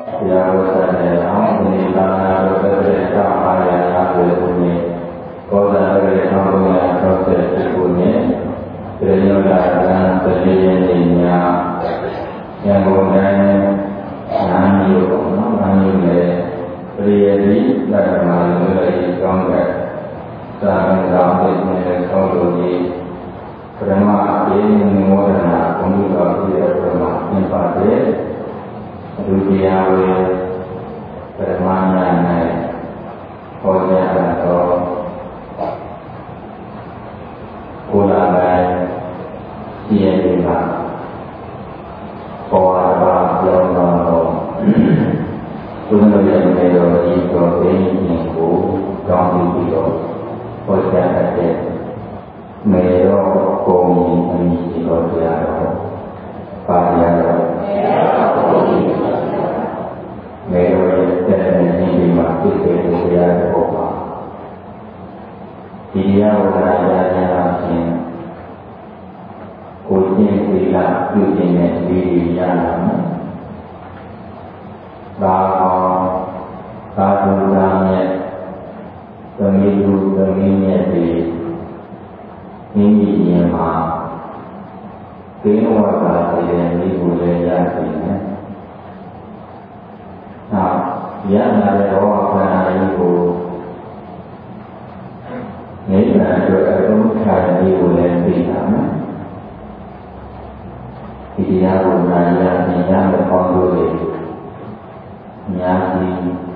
Ya Rasulullah, Alhamdulillah, berbeda ayat berbunyi. Koda berbeda proses berbunyi. Ternyata terjadinya yang kemudian nani terjadi dalam melalui kongres sangat ramai teknologi. Pertama ini menggunakan komunikasi pertama yang pada dunia permainan oleh atau ulama yang dibuat orang yang untuk yang menjadi protein minggu kami itu oleh ada mereka kami ini oleh pada mereka yang dimaksud itu ya apa dia orangnya langsung kucing tidak kucingnya di dalam bahwa kadernya pemilu-pemilunya di ini mah keluarga yang boleh yakinnya. Nah, yang ada orang itu ini ada orang yang boleh bilang dia orang yang berkontrol nyati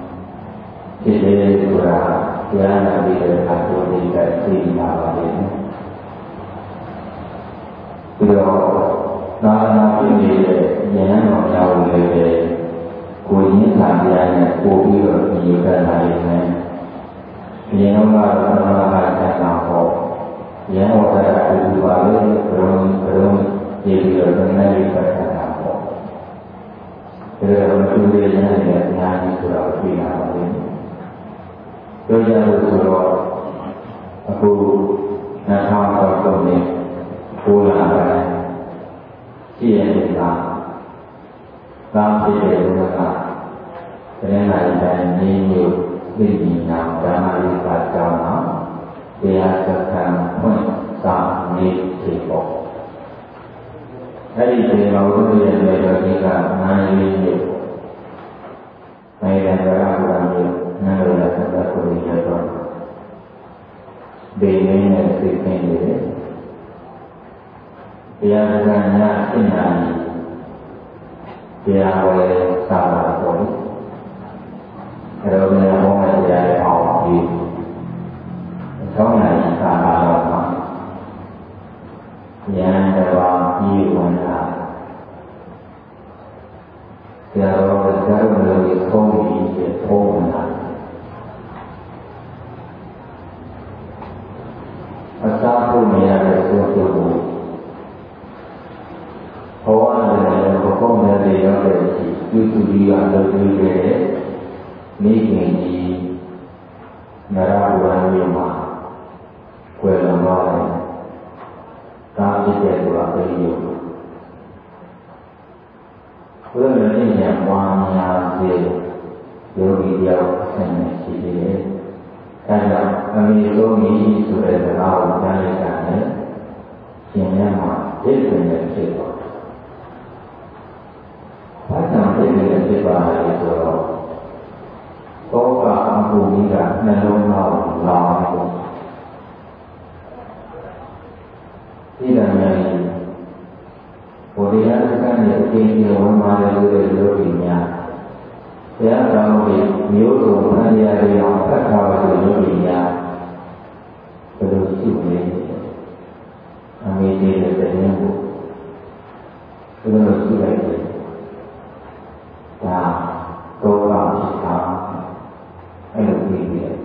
jadi surah yang nabi berkata tidak terima ini. Kalau nabi dia menjauh dari kunyit sahaja kubi juga lainnya. Dia orang apa? Dia orang itu belum jadi orang yang berkata. Dalam tujuannya dengan surah Al-Fatihah ini. Tujuan surah aku nak tahu ni pulang siapa kita, kami berdoa. Kerana dan ini diminta dalam ibadah dia akan pun sampai sibuk. Hari ini mahu dia berdoa nani dia, nani dan orang dia, nani dan orang dia tu, bini dan isteri dia, dia hanya inani, dia boleh sabar pun, kalau dia mahu dia awak dia, soalnya sabar lama. Yang dalam hidup kalau kita melalui kondisi corona, asal punya sesuatu, orang yang berkorban dari yang itu dia lebih menjadi narawan lima, kuala kami berdua beliau. Kerana yang mana yogi dia sendiri, karena kami yogi sudah tahu dari sana, siapa dia sendiri. Macam dia sendiri itu, kau aku tidak menolong lawan. Tidak lagi. Kemudian kan yakin orang malu dari dirinya. Saya tahu YouTube hanya yang terkawal dari dirinya. Terus ini, kami tidak terima. Terus ini, nah, kau kita, ini.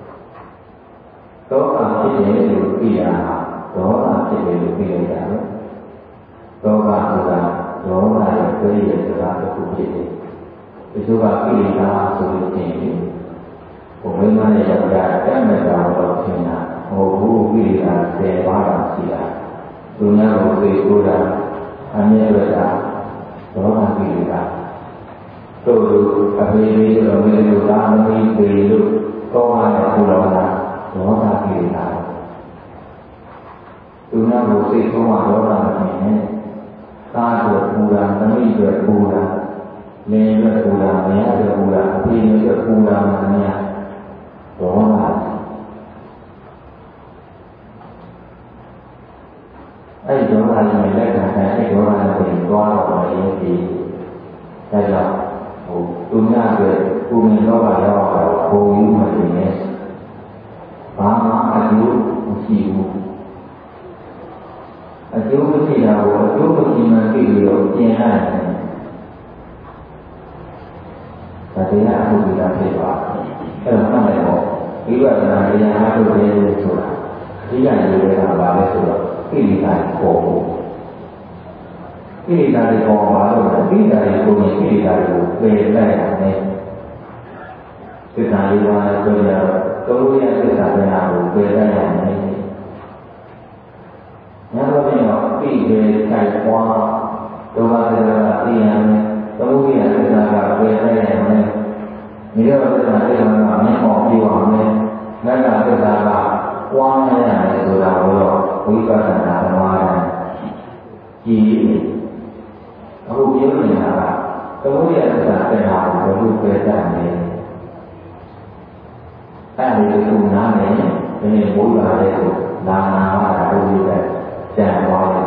Kau ini dia. Đó là cái điều kiện đã đó là cái gì là cái cụ thể thì chúng ta khi ta sử dụng tiền của mấy người này là các người ta vào tiền là hồ vũ khi là xe hóa là gì là chúng ta một cái cô là anh em là đó là cái gì là တို့အဖေလေးတို့အမေလေးတို့သားသမီးတွေတို့တော့မှလည်းပူလောင်တာဒေါသကိလေသာသူနာကိုစိတ်ဆုံးမှဒေါသမဖြစ်နေသားတို့ပူတာသမီးတွေပူတာလင်းတွေပူတာမယားတွေပူတာအဖေတွေပူတာမများဒေါသအဲ့ဒီဒေါသနဲ့လက်ခံတဲ့အဲ့ဒေါသနဲ့သွားတော့ရင်ဒီဒါကြောင့်သူများတွေပူမြင်တော့ရောက်တော့ဘုံယူမှနေတယ်ဘာမှအကျိုးမရှိဘူးအကျိုးမရှိတာကိုအကျိုးမရှိမှသိပြီးတော့ပြင်လိုက်တယ်ဒါတရားအမှုကြီးတာဖြစ်ပါအဲ့တော့မှတ်လိုက်တော့ဒီဝိပဿနာတရားအားထုတ်တယ်ဆိုတာအဓိကရည်ရွယ်တာပါလဲဆိုတော့ကိလေသာပေါ်ဖို့ကိလေသာတွေပေါ်မှာတော့ကိလေသာတွေကိုကိလေသာတွေကိုပယ်လိုက်ရတယ်သစ္စာလေးပါးဆိုရတော့သုံးရသစ္စာတရားကိုပယ်လိုက်ရတယ်။ညတော့ပြန်တော့ပြည့်တဲ့ဆိုင်ပွားဒုက္ခသစ္စာကသိရမယ်။သုံးရသစ္စာကပယ်လိုက်ရတယ်။မြေရောသစ္စာတရားကမျက်မှောက်ပြုအောင်မယ်။ငါကသစ္စာကပွားနေရတယ်ဆိုတာကိုတော့ဝိပဿနာဓမ္မနဲ့ကြည့်အခုပြောနေတာကသုံးရသစ္စာတရားကိုဘယ်လိုပယ်တတ်လဲ။အဲ့ဒီလိုနားနေဒီနေ့ဘုရားတဲ့ကိုနာနာတာဘုရားကျန်သွားတယ်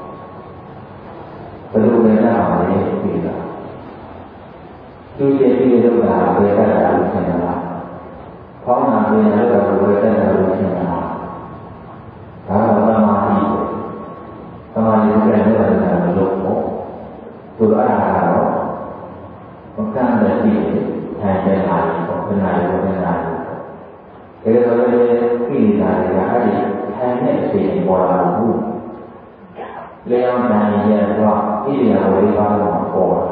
ဘယ်လိုပဲနားပါလဲပြီးတာသူရဲ့ဒီလိုကဘယ်တတ်တာလို့ဆင်တာလားဖောင်းနာပြန်လို့တော့ဘယ်တတ်တာလို့ဆင်တာလားဒါတော့သမာဓိသမာဓိပြန်လို့ရတယ်လို့ပေါ့သူအဲ့ဒါကတော့ဘုရားတဲ့ဒီထိုင်တဲ့ဟာကိုဘယ်နာလို့ဘယ်နာလို့ဒါကြောင့်လည်းကိလေသာတွေကအဲ့ဒီထိုင်တဲ့အချိန်ပေါ်လာဘူးလျောင်းနိုင်ရတော့ကိလေသာတွေပါတော့ပေါ်လာ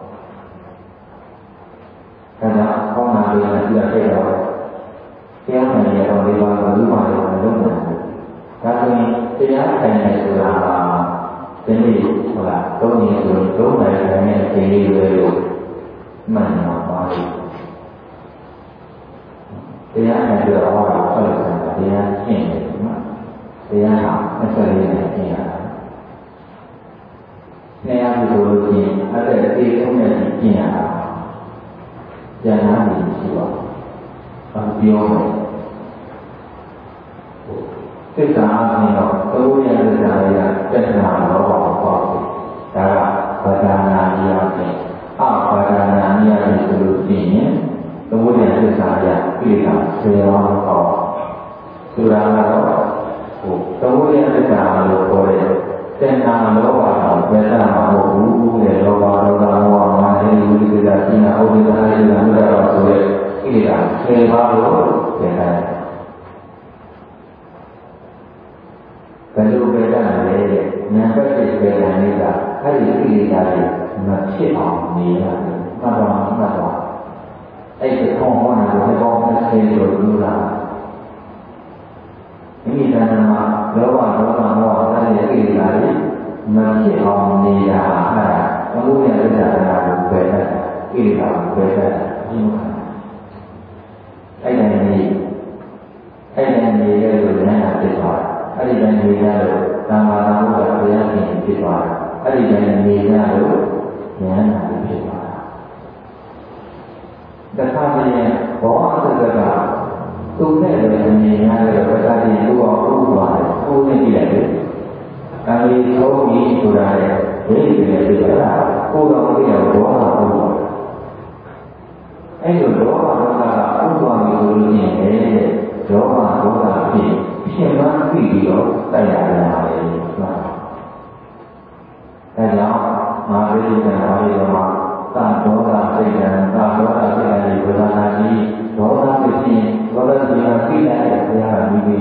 ဒါကြောင့်ဟောနာလေးနဲ့ပြခဲ့တော့တရားနိုင်ရတော့ဒီပါတော့ဒီမှာတော့မလုပ်နိုင်ဘူးဒါဆိုရင်တရားထိုင်နေဆိုတာကဒီနေ့ဟုတ်လားသုံးနေဆိုသုံးနိုင်တဲ့အချိန်လေးတွေလို့မှန်မှာပါလိမ့်တရားနဲ့ပြောတော့ဆက်လက်တာတရားရှင်းတယ်နော်တရားဟာအစလေးနဲ့ရှင်းရတာနေရာဒီလိုလို့ရှင်းအဲ့ဒါအေးဆုံးနဲ့ရှင်းရတာဉာဏ်နာနေရှိပါဘာပြောလဲစိတ်ဓာတ်အနေနဲ့သုံးရတဲ့ဓာတ်ရတက်တာတော့ပေါ့ဒါကဘာသာနာရတဲ့ဘာသာနာရတဲ့ဆိုလို့ရှင်းရင်သမုဒ္ဒရာသစ္စာရကိလေသာဆယ်ပါးတော့ဆိုတာကတော့သမုဒ္ဒရာသစ္စာလို့ခေါ်တဲ့သင်္ခါလောဘတော်ဘယ်သာမဟုတ်ဘူးတဲ့လောဘဒေါသမောဟမာနဝိသေသစိနာဥဒိသနာရိနာမြတ်တော်ဆိုတဲ့ကိလေသာဆယ်ပါးလို့ပြောတယ်ဘယ်လိုပဲတတ်လဲဉာဏ်ပတ်တဲ့ပေကံလေးကအဲ့ဒီကိလေသာတွေမဖြစ်အောင်နေရတယ်မှတ်တော့အဲ့ဒီကောင်းဟောနာကိုဘောင်း30လို့ပြောတာမိမိတဏ္ဍာမှာလောဘဒေါသမောဟစတဲ့ကိလေသာတွေမဖြစ်အောင်နေတာအဲ့ဒါအမှုရတဲ့တရားကိုပယ်တတ်ကိလေသာကိုပယ်တတ်ဒီမှာအဲ့ဒါနေရလို့ဉာဏ်နဲ့ဖြစ်သွားအဲ့ဒီတိုင်းနေရလို့သာမန်ဘုရားတရားရှင်ဖြစ်သွားအဲ့ဒီတိုင်းနေရလို့ဉာဏ်နဲ့ဖြစ်သွားတခါတည်းဘောအသက်ကသူနဲ့လည်းမြင်ရတဲ့ပဋ္ဌာန်းကိုဥပ္ပါကိုသိနေရတယ်။ဒါလေးသုံးပြီးဆိုတာလေဒီလိုလေပြတာကိုတော့သိရဘောဟာဥပ္ပါအဲ့လိုဘောဟာကဥပ္ပါကိုလို့မြင်တယ်ဒေါမဒေါသဖြစ်မှန်းသိပြီးတော့တိုက်ရတာလေဆိုတာ။ဒါကြောင့်မာရိကံဘာလို့မှသာဒေါသစိတ်ကံသာဒေါသစိတ်ကံဒီဝေဒနာကြီးဒေါသဖြစ်ရင်ဒေါသစိတ်ကသိရတဲ့ဘုရားကပြီးပြီ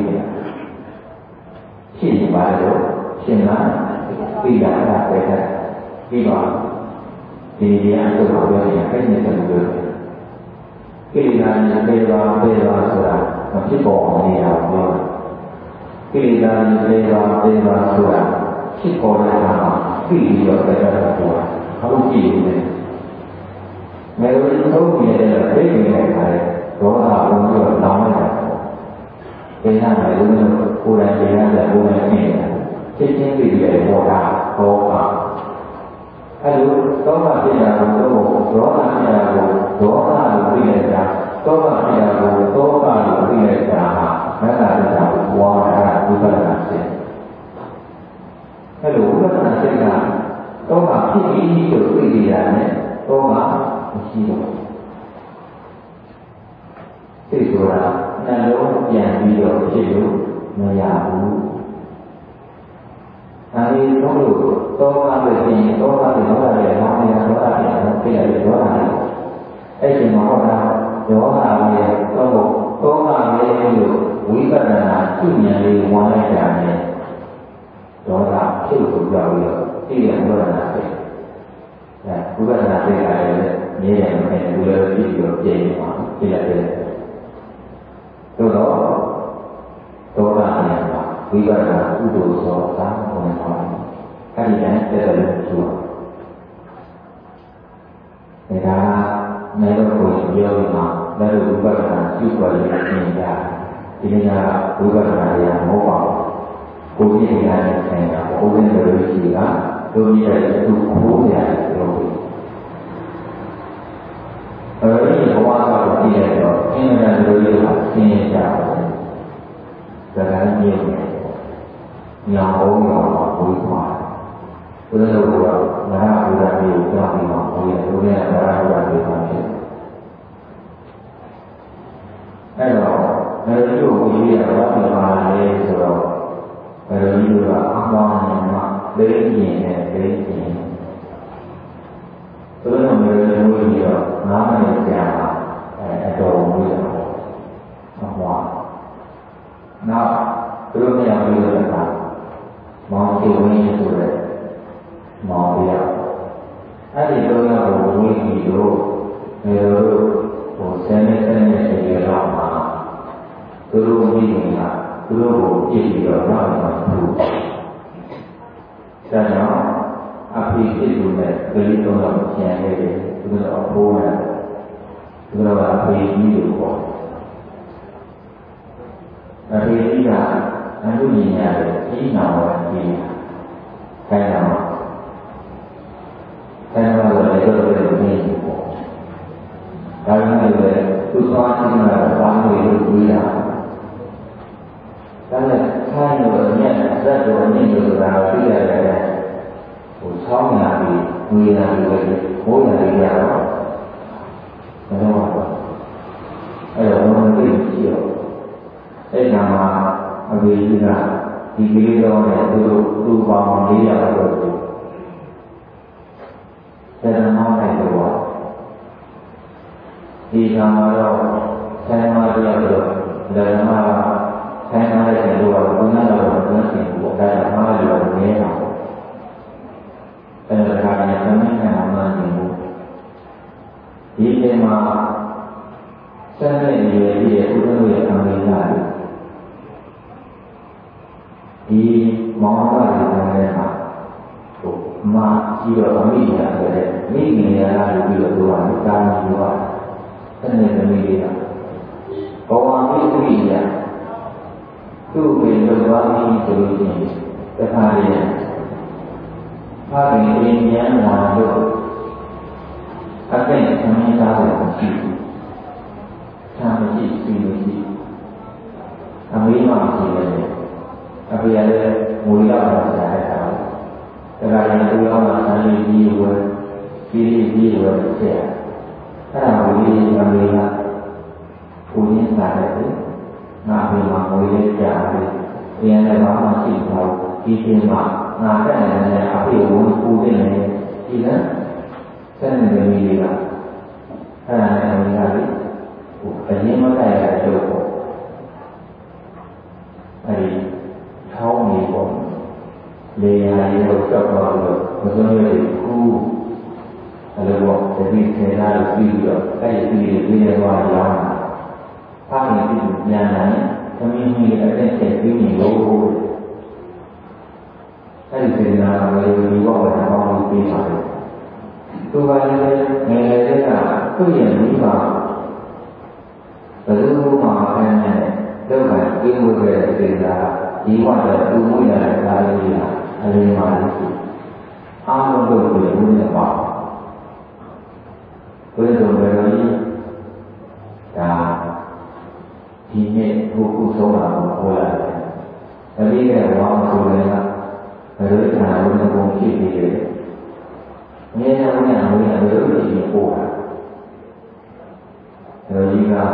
ရှင်းနေပါတော့ရှင်းလားသိရတာပဲပြီးပါဒီရန်ဆိုတော့လည်းအဲ့ဒီဆက်လို့ကိလေသာနဲ့ပေပါဆိုတာမဖြစ်ပေါ်အောင်နေတာပြောကိလေသာနဲ့ပေပါဆိုတာဖြစ်ပေါ်တဲ့အခါမှာသိပြီးတော့ပဲတာဆိုတာဟုတ်ကြည့်နေတယ်ငယ်လိုသုံးနေတဲ့ပြိပင်တဲ့ခါလေဒေါသဝင်ပြီးတော့လောင်လိုက်တာ။ဒီနာမယ်လို့ကိုယ်တိုင်တရားတဲ့ကိုယ်တိုင်သိနေတာ။သိချင်းသိတဲ့ဘောတာဘောကအဲလိုသောကဖြစ်တာကိုဒေါသဖြစ်တာကိုဒေါသလို့သိလိုက်တာသောကဖြစ်တာကိုသောကလို့သိလိုက်တာဟာမက္ခဏာကိုပွားတာဝိပဿနာဖြစ်အဲလိုဝိပဿနာဖြစ်တာသောကဖြစ်ပြီးလို့သိရတာနဲ့သောကမရှိတော့သိဆိုတာနှလုံးပြန်ပြီးတော့ဖြစ်လို့မရဘူးအဲဒီတော့သောကပဲဖြစ်ရင်သောကပဲဒေါသရဲ့လောင်းနေတာဒေါသပြန်တော့ပြရတယ်ဒေါသနဲ့အဲ့ဒီမှာဟောတာဒေါသရဲ့သောကလည်းလို့ဝိပဿနာသိဉာဏ်လေးဝင်လိုက်တာနဲ့ဒေါသဖြစ်လို့ပြောပြီးတော့သိတဲ့ဝိပဿနာဖြစ်ဝိပဿနာသိတာလည်းနေတယ်မဖြစ်ဘူးလည်းဖြစ်ပြီးတော့ပြင်မှာသိရတယ်သို့တော့ဒေါသနဲ့ဝိပဿနာကုသိုလ်သောသာဝင်သွားတယ်အဲ့ဒီတိုင်းတက်တယ်လို့ပြောဒါကလည်းတော့ကိုယ်ပြောပြီးမှလည်းဝိပဿနာပြုခွင့်ရခြင်းရဒီနေ့ကဝိပဿနာရမဟုတ်ပါဘူးကိုယ်ကြည့်ရတဲ့ဆိုင်ကဘုရားရဲ့လူကြီးကတို့ရတဲ့သူခိုးရတယ်ပြောပြီးအဲဒီဘဝကတော့ကြည့်ရတော့အင်္ဂါလူကြီးကဆင်းရဲကြတယ်ဒါကလည်းမြင်တယ်ညာဘုံရောဝိပါဘုရားတို့ကငါးဘုရားကြီးကိုကြောက်ပြီးတော့ဘုရားတို့ရဲ့ငါးဘုရားကြီးကိုဖြစ်အဲ့တော့ငါတို့ကိုကြီးရတော့ဒီမှာလေဆိုတော့ငါတို့ကြီးကအမှန်မှန်မှာလေးရင်နဲ့လေးရင်ဘုရားမျိုးတို့ကြီးတော့ငါးမိနစ်ကြာအတော်ဝင်ရတော့အမှန်နောက်ဘုရားမြောက်ပြီးတော့မောင်ကြီးဝင်းဆိုတဲ့မောင်ပြအဲ့ဒီတော့ဝင်းကြီးတို့နေတို့ဟိုဆယ်နှစ်ရေလောက်မှာသူတို့မိခင်ကသူတို့ကိုပြည့်ပြီးတော့နောက်မှာသူဒါကြောင့်အဖေဖြစ်သူနဲ့ကလေးတော့ပြန်ခဲ့တယ်သူတို့အဖိုးနဲ့သူတို့ကအဖေကြီးလို့ပေါ့အဖေကြီးကအမှုဉာဏ်ရတယ်ကြီးနာဝကြီးခိုင်းတာမှာလည်းတော့လည်းပြီးပေါ့ဒါကြောင့်လည်းသူသွားနေတာဘာလို့လဲပြီးတာဒါနဲ့ခိုင်းလို့ညက်ဇက်တော်ညင်လို့ဆိုတာပြီးရတယ်ဟိုဆောင်းလာပြီးဝေးလာပြီးမိုးလာပြီးရတော့မလို့ပါအဲ့တော့ဘုံသိရှိတော့အဲ့ဒါမှာအမေကြီးကဒီကလေးတော်နဲ့သူ့ပေါင်း400လောက်တော့ဆယ်မောင်းနိုင်တော့ဒီကံတော့ဆယ်မောင်းရတော့လည်းမှာဆယ်မောင်းတဲ့လူကဘုရားတော်ကိုသိတယ်ပေါ့ဒါကမှားလို့နေတာအဲ့ဒါကလည်းသမီးနဲ့မှန်းနေဘူးဒီအချိန်မှာဆယ်နှစ်ရွယ်ပြည့်ဥဒ္ဓရဲ့အမေလာဒီမောင်ကလည်းလည်းမှာဟိုမာကြီးတော့အမိညာဆိုတဲ့မိခင်ရလာပြီးတော့သူကတာဝန်ယူပါအဲ့ဒီသမီးလေးကဘဝမိမိညာသူ့ကိုလွတ်သွားပြီးဆိုလို့ရှိရင်တခါလေဖခင်အင်းဉာဏ်လာလို့အသိအမှန်သားကိုကြည့်။သာမကြည့်ပြီးလို့ရှိအမေးမှကြည့်ရတယ်အဖေလည်းငွေတော့လာတဲ့အခါဒါကလည်းသူ့အောင်မှာဆန်းလေးကြီးဝယ်ကြီးဝယ်ဆက်အဲ့ဒါကိုဒီအမေကကိုရင်းစားတယ်ငါဖေမှာငွေလေးကြာတယ်ပြန်လည်းဘာမှရှိတော့ဒီချိန်မှာငါတက်နေတဲ့အဖေကိုပူနေတယ်ဒီကဆက်နေတယ်မိလေးကအဲ့ဒါနဲ့အမေကလေဟိုအရင်မတိုက်ရတော့ပေါ့အဲ့ဒီထောင်းနေပေါ့လေယာဉ်ကိုကြောက်တော့လို့မစွမ်းရည်ကူအဲ့လိုပေါ့တတိခေနာလို့ပြီးတော့အဲ့ဒီပြီးနေသွားရောင်းဖားနေပြီးပြန်လာရင်သမီးကြီးအတက်ဆက်ပြီးနေလို့အဲ့ဒီစေနာကလည်းဒီဘောကတောင်းလို့ပြီးပါတယ်သူကလည်းငယ်ငယ်လေးကသူ့ရဲ့မိဘဘယ်လိုမှမခံနိုင်တဲ့ဒုက္ခကိဝေတဲ့စေတာဒီဝါဒသူ့မှုရတဲ့ကာလကြီးဟာအလင်းပါလို့ရှိအားလုံးတို့ကိုဘုရားပါဘုရားတော်ဘယ်လိုလဲဒါဒီနေ့ဘုခုဆုံးတာကိုဟောရတယ်။ဒါလေးကဘာမှဆိုလည်းကဘယ်လိုသာလို့ဘုံဖြစ်ပြီးလဲ။မြဲတမ်းမြဲတမ်းဘယ်လိုဖြစ်ပို့တာ။ဒါကြီးက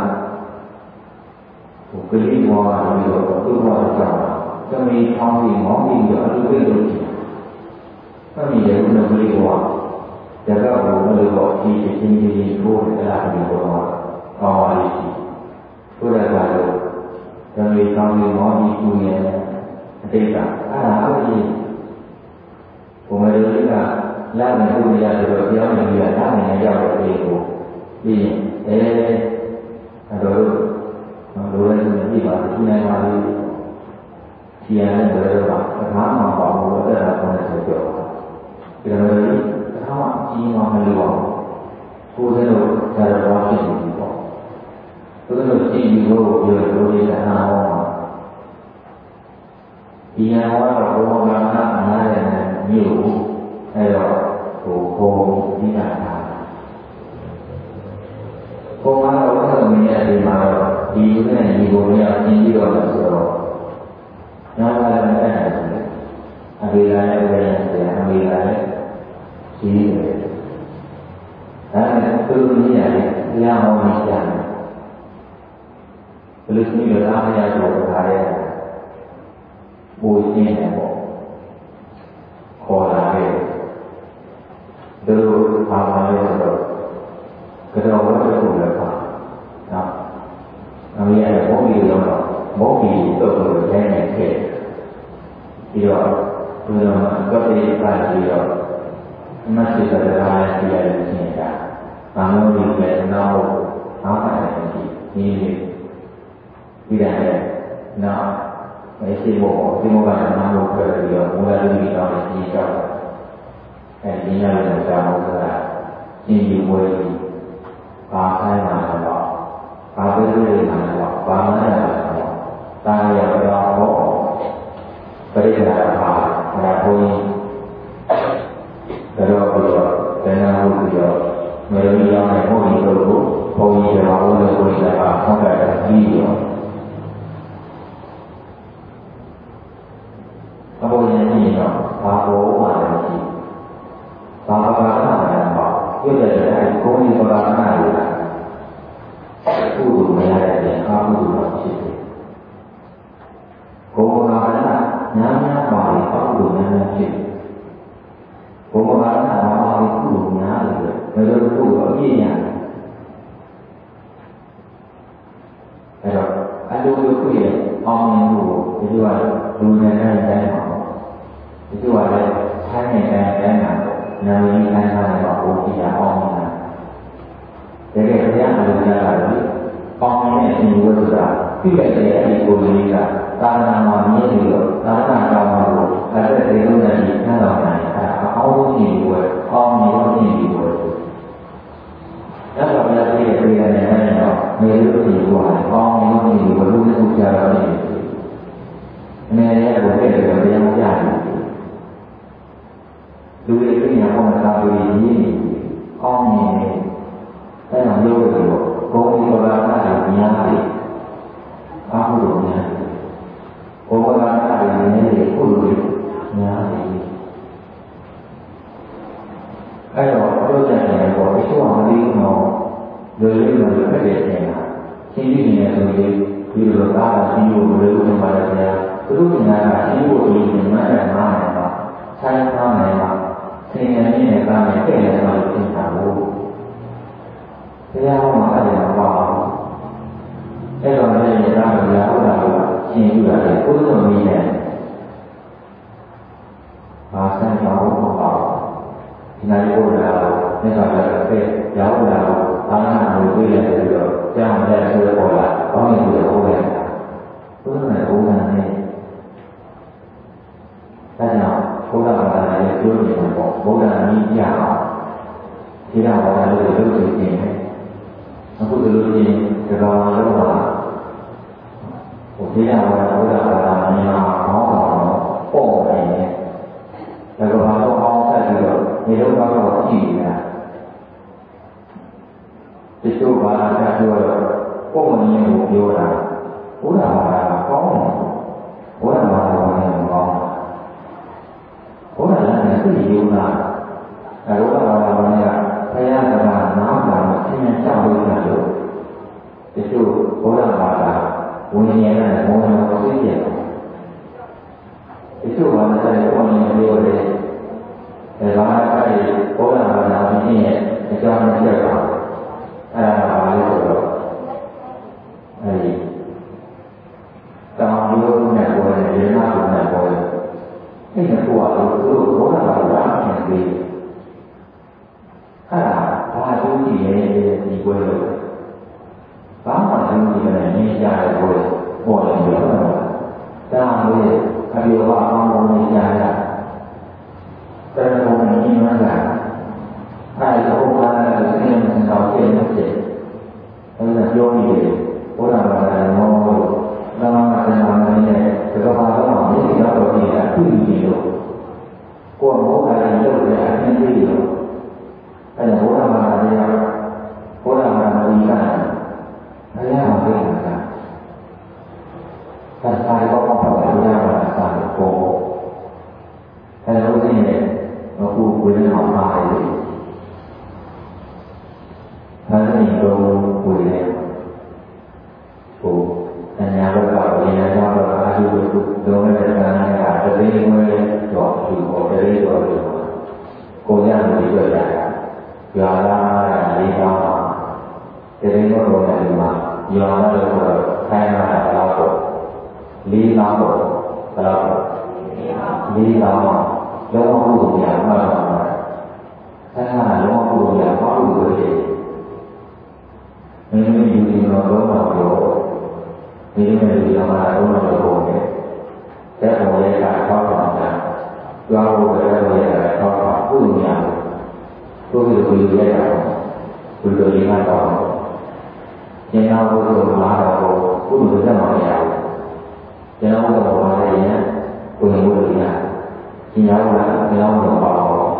ကလေးဘဝပြီးတော့သူ့ဘဝကြောင့်သမီးထောင်းပြီးမောင်းပြီးတော့အတူတူလုပ်ကြည့်။သမီးရဲ့ဘုရားကလေးဘဝဒါကဘုံလို့တော့ဒီအချင်းကြီးကိုအဲ့ဒါမျိုးတော့ကောင်းပါလိမ့်ရှိဘုရားကတော့သမီးထောင်းပြီးမောင်းပြီးကိုရဲ့အတိတ်ကအဲ့ဒါဟုတ်ပြီဘုံမလေးကလာနေသူ့ရဆိုတော့ပြောင်းနေရတာနေရောက်တဲ့အေးကိုပြီးရင်အဲ့တော့လိုလည်းသူကြည့်ပါဒီနိုင်ပါလေဒီရတဲ့ဘယ်လိုပါဘာမှမပေါ့ဘူးအဲ့ဒါကိုလည်းဆိုပြောတာဒီလိုမျိုးဘာမှကြီးမှမလို့ပါဘူးကိုယ်ကလည်းဒါတော့ဖြစ်နေပြီပေါ့သူတို့ကြည့်ပြီးလို့ပြောလို့ရတာဟောဒီရဟောတော့ဘုံကနာနားတယ်မြို့အဲ့တော့ဟိုဘုံဒီကတာဘုံကတော့ဘုရားမင်းရဲ့ဒီမှာတော့ဒီလိုနဲ့ဒီဘုံရအင်းပြီးတော့ဆိုတော့နားလာတဲ့အဲ့ဒါဆိုတယ်အဘိဓါရဲ့ဝေယံတရားအဘိဓါရဲ့ရှိတယ်ဒါနဲ့သူတို့ကြီးရတယ်တရားဟောနေကြတယ်ဘယ်လိုရှိလို့အားမရတော့တာလဲဘိုးရှင်းတယ်ပေါ့ခေါ်လာတယ်သူတို့ဘာမှလဲဆိုတော့ကြောဝတ်ကိုလည်းပါနော်အမေရဲ့ဘုံကြီးတော့ဘုံကြီးတော့ကိုလည်းနေခဲ့ပြီးတော့သူတို့ကပ်ပြီးပါပြီးတော့မရှိတဲ့တရားရှိရတဲ့ရှင်းတာဘာလို့ဒီလဲတော့ဘာမှမဖြစ်ဒီပြီးတယ်နော်မရှိဘောဒီမောကနာမလို့ပြောပြီးတော့ဘုရားလူကြီးတော်ကြီးကြောက်အဲဒီညလည်းကြောက်တာရှင်းပြီးဝဲဘာဆိုင်မှာတော့ဘာပဲလို့ရမှာတော့ဘာမှမရတော့တာရတော့ဟောပရိက္ခရာပါဘာဘုန်းကြီးတော့ပြီးတော့တဏှာဟုတ်ပြီးတော့မရမီအောင်ဘုန်းကြီးတို့ကိုဘုန်းကြီးတော်ဘုန်းကြီးကိုလည်းဟောတာပြီးတော့အဘုန်းကြီးကြီးတော့ဘာဘောမှာလဲရှိဘာဘာကနာတော့ပြည့်တဲ့ကိုယ်ကြီးဘာကနာလဲကုသိုလ်မရတဲ့အာဟုတော့ဖြစ်တယ်ကိုယ်ကနာညာညာပါလေအာဟုညာညာဖြစ်တယ်ကိုယ်ကနာပါလေကုသိုလ်ညာတယ်ဘယ်လိုကုသိုလ်အပြည့်ညာအဲ့တော့အလိုလိုကိုရဲ့အောင်မြင်မှုကိုဒီလိုကလူနဲ့တိုင်းတိုင်းပါဒီလိုကလည်းဆိုင်နဲ့တိုင်းမှာနာမည်တိုင်းမှာတော့ဘုရားအောင်မြင်တာတကယ်တရားအလိုရတာလေအောင်မြင်တဲ့အင်ဝတ္တပြည့်တဲ့အဲဒီကိုယ်လေးကသာသနာမှာမြင်ပြီးတော့သာသနာတော်မှာကိုအဲ့ဒါတွေလုံးနဲ့ညှတော်နိုင်တာအောင်လို့ရှိပြီးတော့အောင်မြင်လို့ရှိပြီးတော့အဲ့တော့ဘုရားပြည့်တဲ့ပြည်နဲ့တော့နေလို့ရှိပြီးတော့အောင်မြင်လို့ရှိပြီးတော့လူတွေကြားတော့နေအနေနဲ့ဘုရားရဲ့တရားမကြားဘူးလူတွေပြညာပေါ်မှာသာပြီးရင်းနေအောင်မြင်နေအဲ့ဒါမျိုးလို့ဘုံဒီဘာသာတွေများတယ်အာဟုလို့များတယ်ဘုံဘာသာတွေနည်းတယ်ခုလိုများတယ်အဲ့တော့ပြောကြတယ်ပေါ့အချို့ကမသိဘူးတော့လွယ်လွယ်နဲ့ဖက်တဲ့ဆင်းတာရှင်းပြီးနေဆိုရင်ဒီလိုသာရှင်းဖို့လွယ်လို့မှပါတယ်ဗျာသူတို့ကရှင်းဖို့ဒီမှန်တယ်မှားတယ်ပါဆိုင်မှားတယ်ပါဆင်းရဲနေတဲ့ကားနဲ့တဲ့တယ်လို့ရှင်းတာကိုတရားဟောမှာအဲ့ဒါပါအဲ့တော့လည်းဒီကားကလည်းဟုတ်တာကရှင်းပြရတယ်ကိုယ်တော်မင်းနဲ့ဘာဆိုင်ပါ့မပါဒီနေ့ဘုရားကမြတ်စွာဘုရားရဲ့ရောက်လာတော့အာနာကိုတွေ့ရတယ်ပြီးတော့ကြောင်းတဲ့ဆိုတော့လာကောင်းရင်ဆိုတော့ဟောရတယ်ဘုရားနဲ့ဘုရားနဲ့ဒါကြောင့်ဘုရားဘာသာရဲ့ပြောနေတာပေါ့ဘုရားနည်းပြအောင်ဒီတော့ဘာလို့လုပ်လို့ရှိရင်ကုသလူကြီးဒီကောင်လုံးပါဟိုဒီကဝါဒဘုရားဘာသာမြန်မာဟောင်းအောင်ပေါ့နေတယ်ဒါကတော့အောင်ဆက်ပြီးတော့ဒီလိုကတော့ကြည့်နေတာဒီလိုဘာသာပြောတော့ပုံမှန်ရင်းကိုပြောတာဘုရားဘာသာကောင်းတယ်ဘုရားဘာသာကောင်းတယ်ကောင်းဘုရားလည်းသိရုံလားဘုရားဘာသာကဘုရားကနားမှာသင်ချလို့ရတယ်ဒီလိုဘုရားဘာသာဝိညာဉ်နဲ့ဘုရားကိုသိတယ်ဒီလိုဘာသာနဲ့ဘုရားပြောတယ်ဒါကလည်းဘုရားဘာသာကိုသိရဲ့အကြောင်းပြတာအဲ့ဒါပါလို့ဆိုတော့အဲဒီတောင်မျိုးနဲ့ပေါ်တယ်ဒီမှာပုံနဲ့ပေါ်တယ်အဲ့ဒါကတော့သူတို့ဘုရားဘာသာကိုသိတယ်အဲ့ဒါဘာလို့ကြည့်ရဲဒီပွဲလို့ဘာမှမကြည့်ရနေကြတဲ့ပွဲပေါ်တယ်ပြောတာဒါမျိုးအပြောပါအောင်လို့နေကြရတဲ့ဘုံနဲ့ညီမကအဲ့ဒါဘုရားရဲ့ဆင်းရဲတော်ပြည့်နေတယ်အဲ့ဒါပြောနေတယ်ဘုရားဘာသာတော်လို့နာမနာနဲ့ဒီကဘာသာမှာဒီကတော့ဒီအတူတူလို့ကိုယ်ဘုရားရဲ့လုပ်တဲ့အရင်တည်းလို့အဲ့ဒါဘုရားဘာသာတရားဘုရားဘာသာဒီကအဲ့ဒါမသိဘူးလားသက်သာတော့ဘုရားဘာသာစာကိုအဲ့ဒါလို့ရှိရင်အခုဝိညာဉ်အောင်ပါတယ်အဲ့ဒီတော့ဝိညာဉ်ကိုအညာဘက်ကဝိညာဉ်ကြောင့်အာဟုတုဒုံနဲ့ကံနဲ့တတိယဝဲတော့ဒီပေါ်တတိယတော့ကိုယ်ရည်ပြီးတွေ့တာရွာလာလေးပါးတတိယတော့လည်းမှာရွာလာတော့ခိုင်းလာတာတော့လေးပါးတော့ဘယ်တော့လေးပါးလုံးဝကိုယ်ရမှာတော့အဲ့ဒါလုံးဝကိုယ်ရဘာလို့လဲမင်းတို့ဒီလိုတော့ပြောဒီလိုမျိုးလာမှာတော့တော့တယ်တဲ့ပေါ်လေးကထောက်ပါတာကြွားဖို့လည်းလည်းထောက်ပါပုညာတို့ဒီလိုလေးရတာဒီလိုလေးကတော့ကျင်နာဖို့ဆိုလာတော့ပုလိုတက်မှာမရဘူးကျင်နာဖို့တော့ပါလေရင်ကိုယ်ကိုယ်ရကျင်နာဖို့လည်းမရောက်တော့ပါဘူး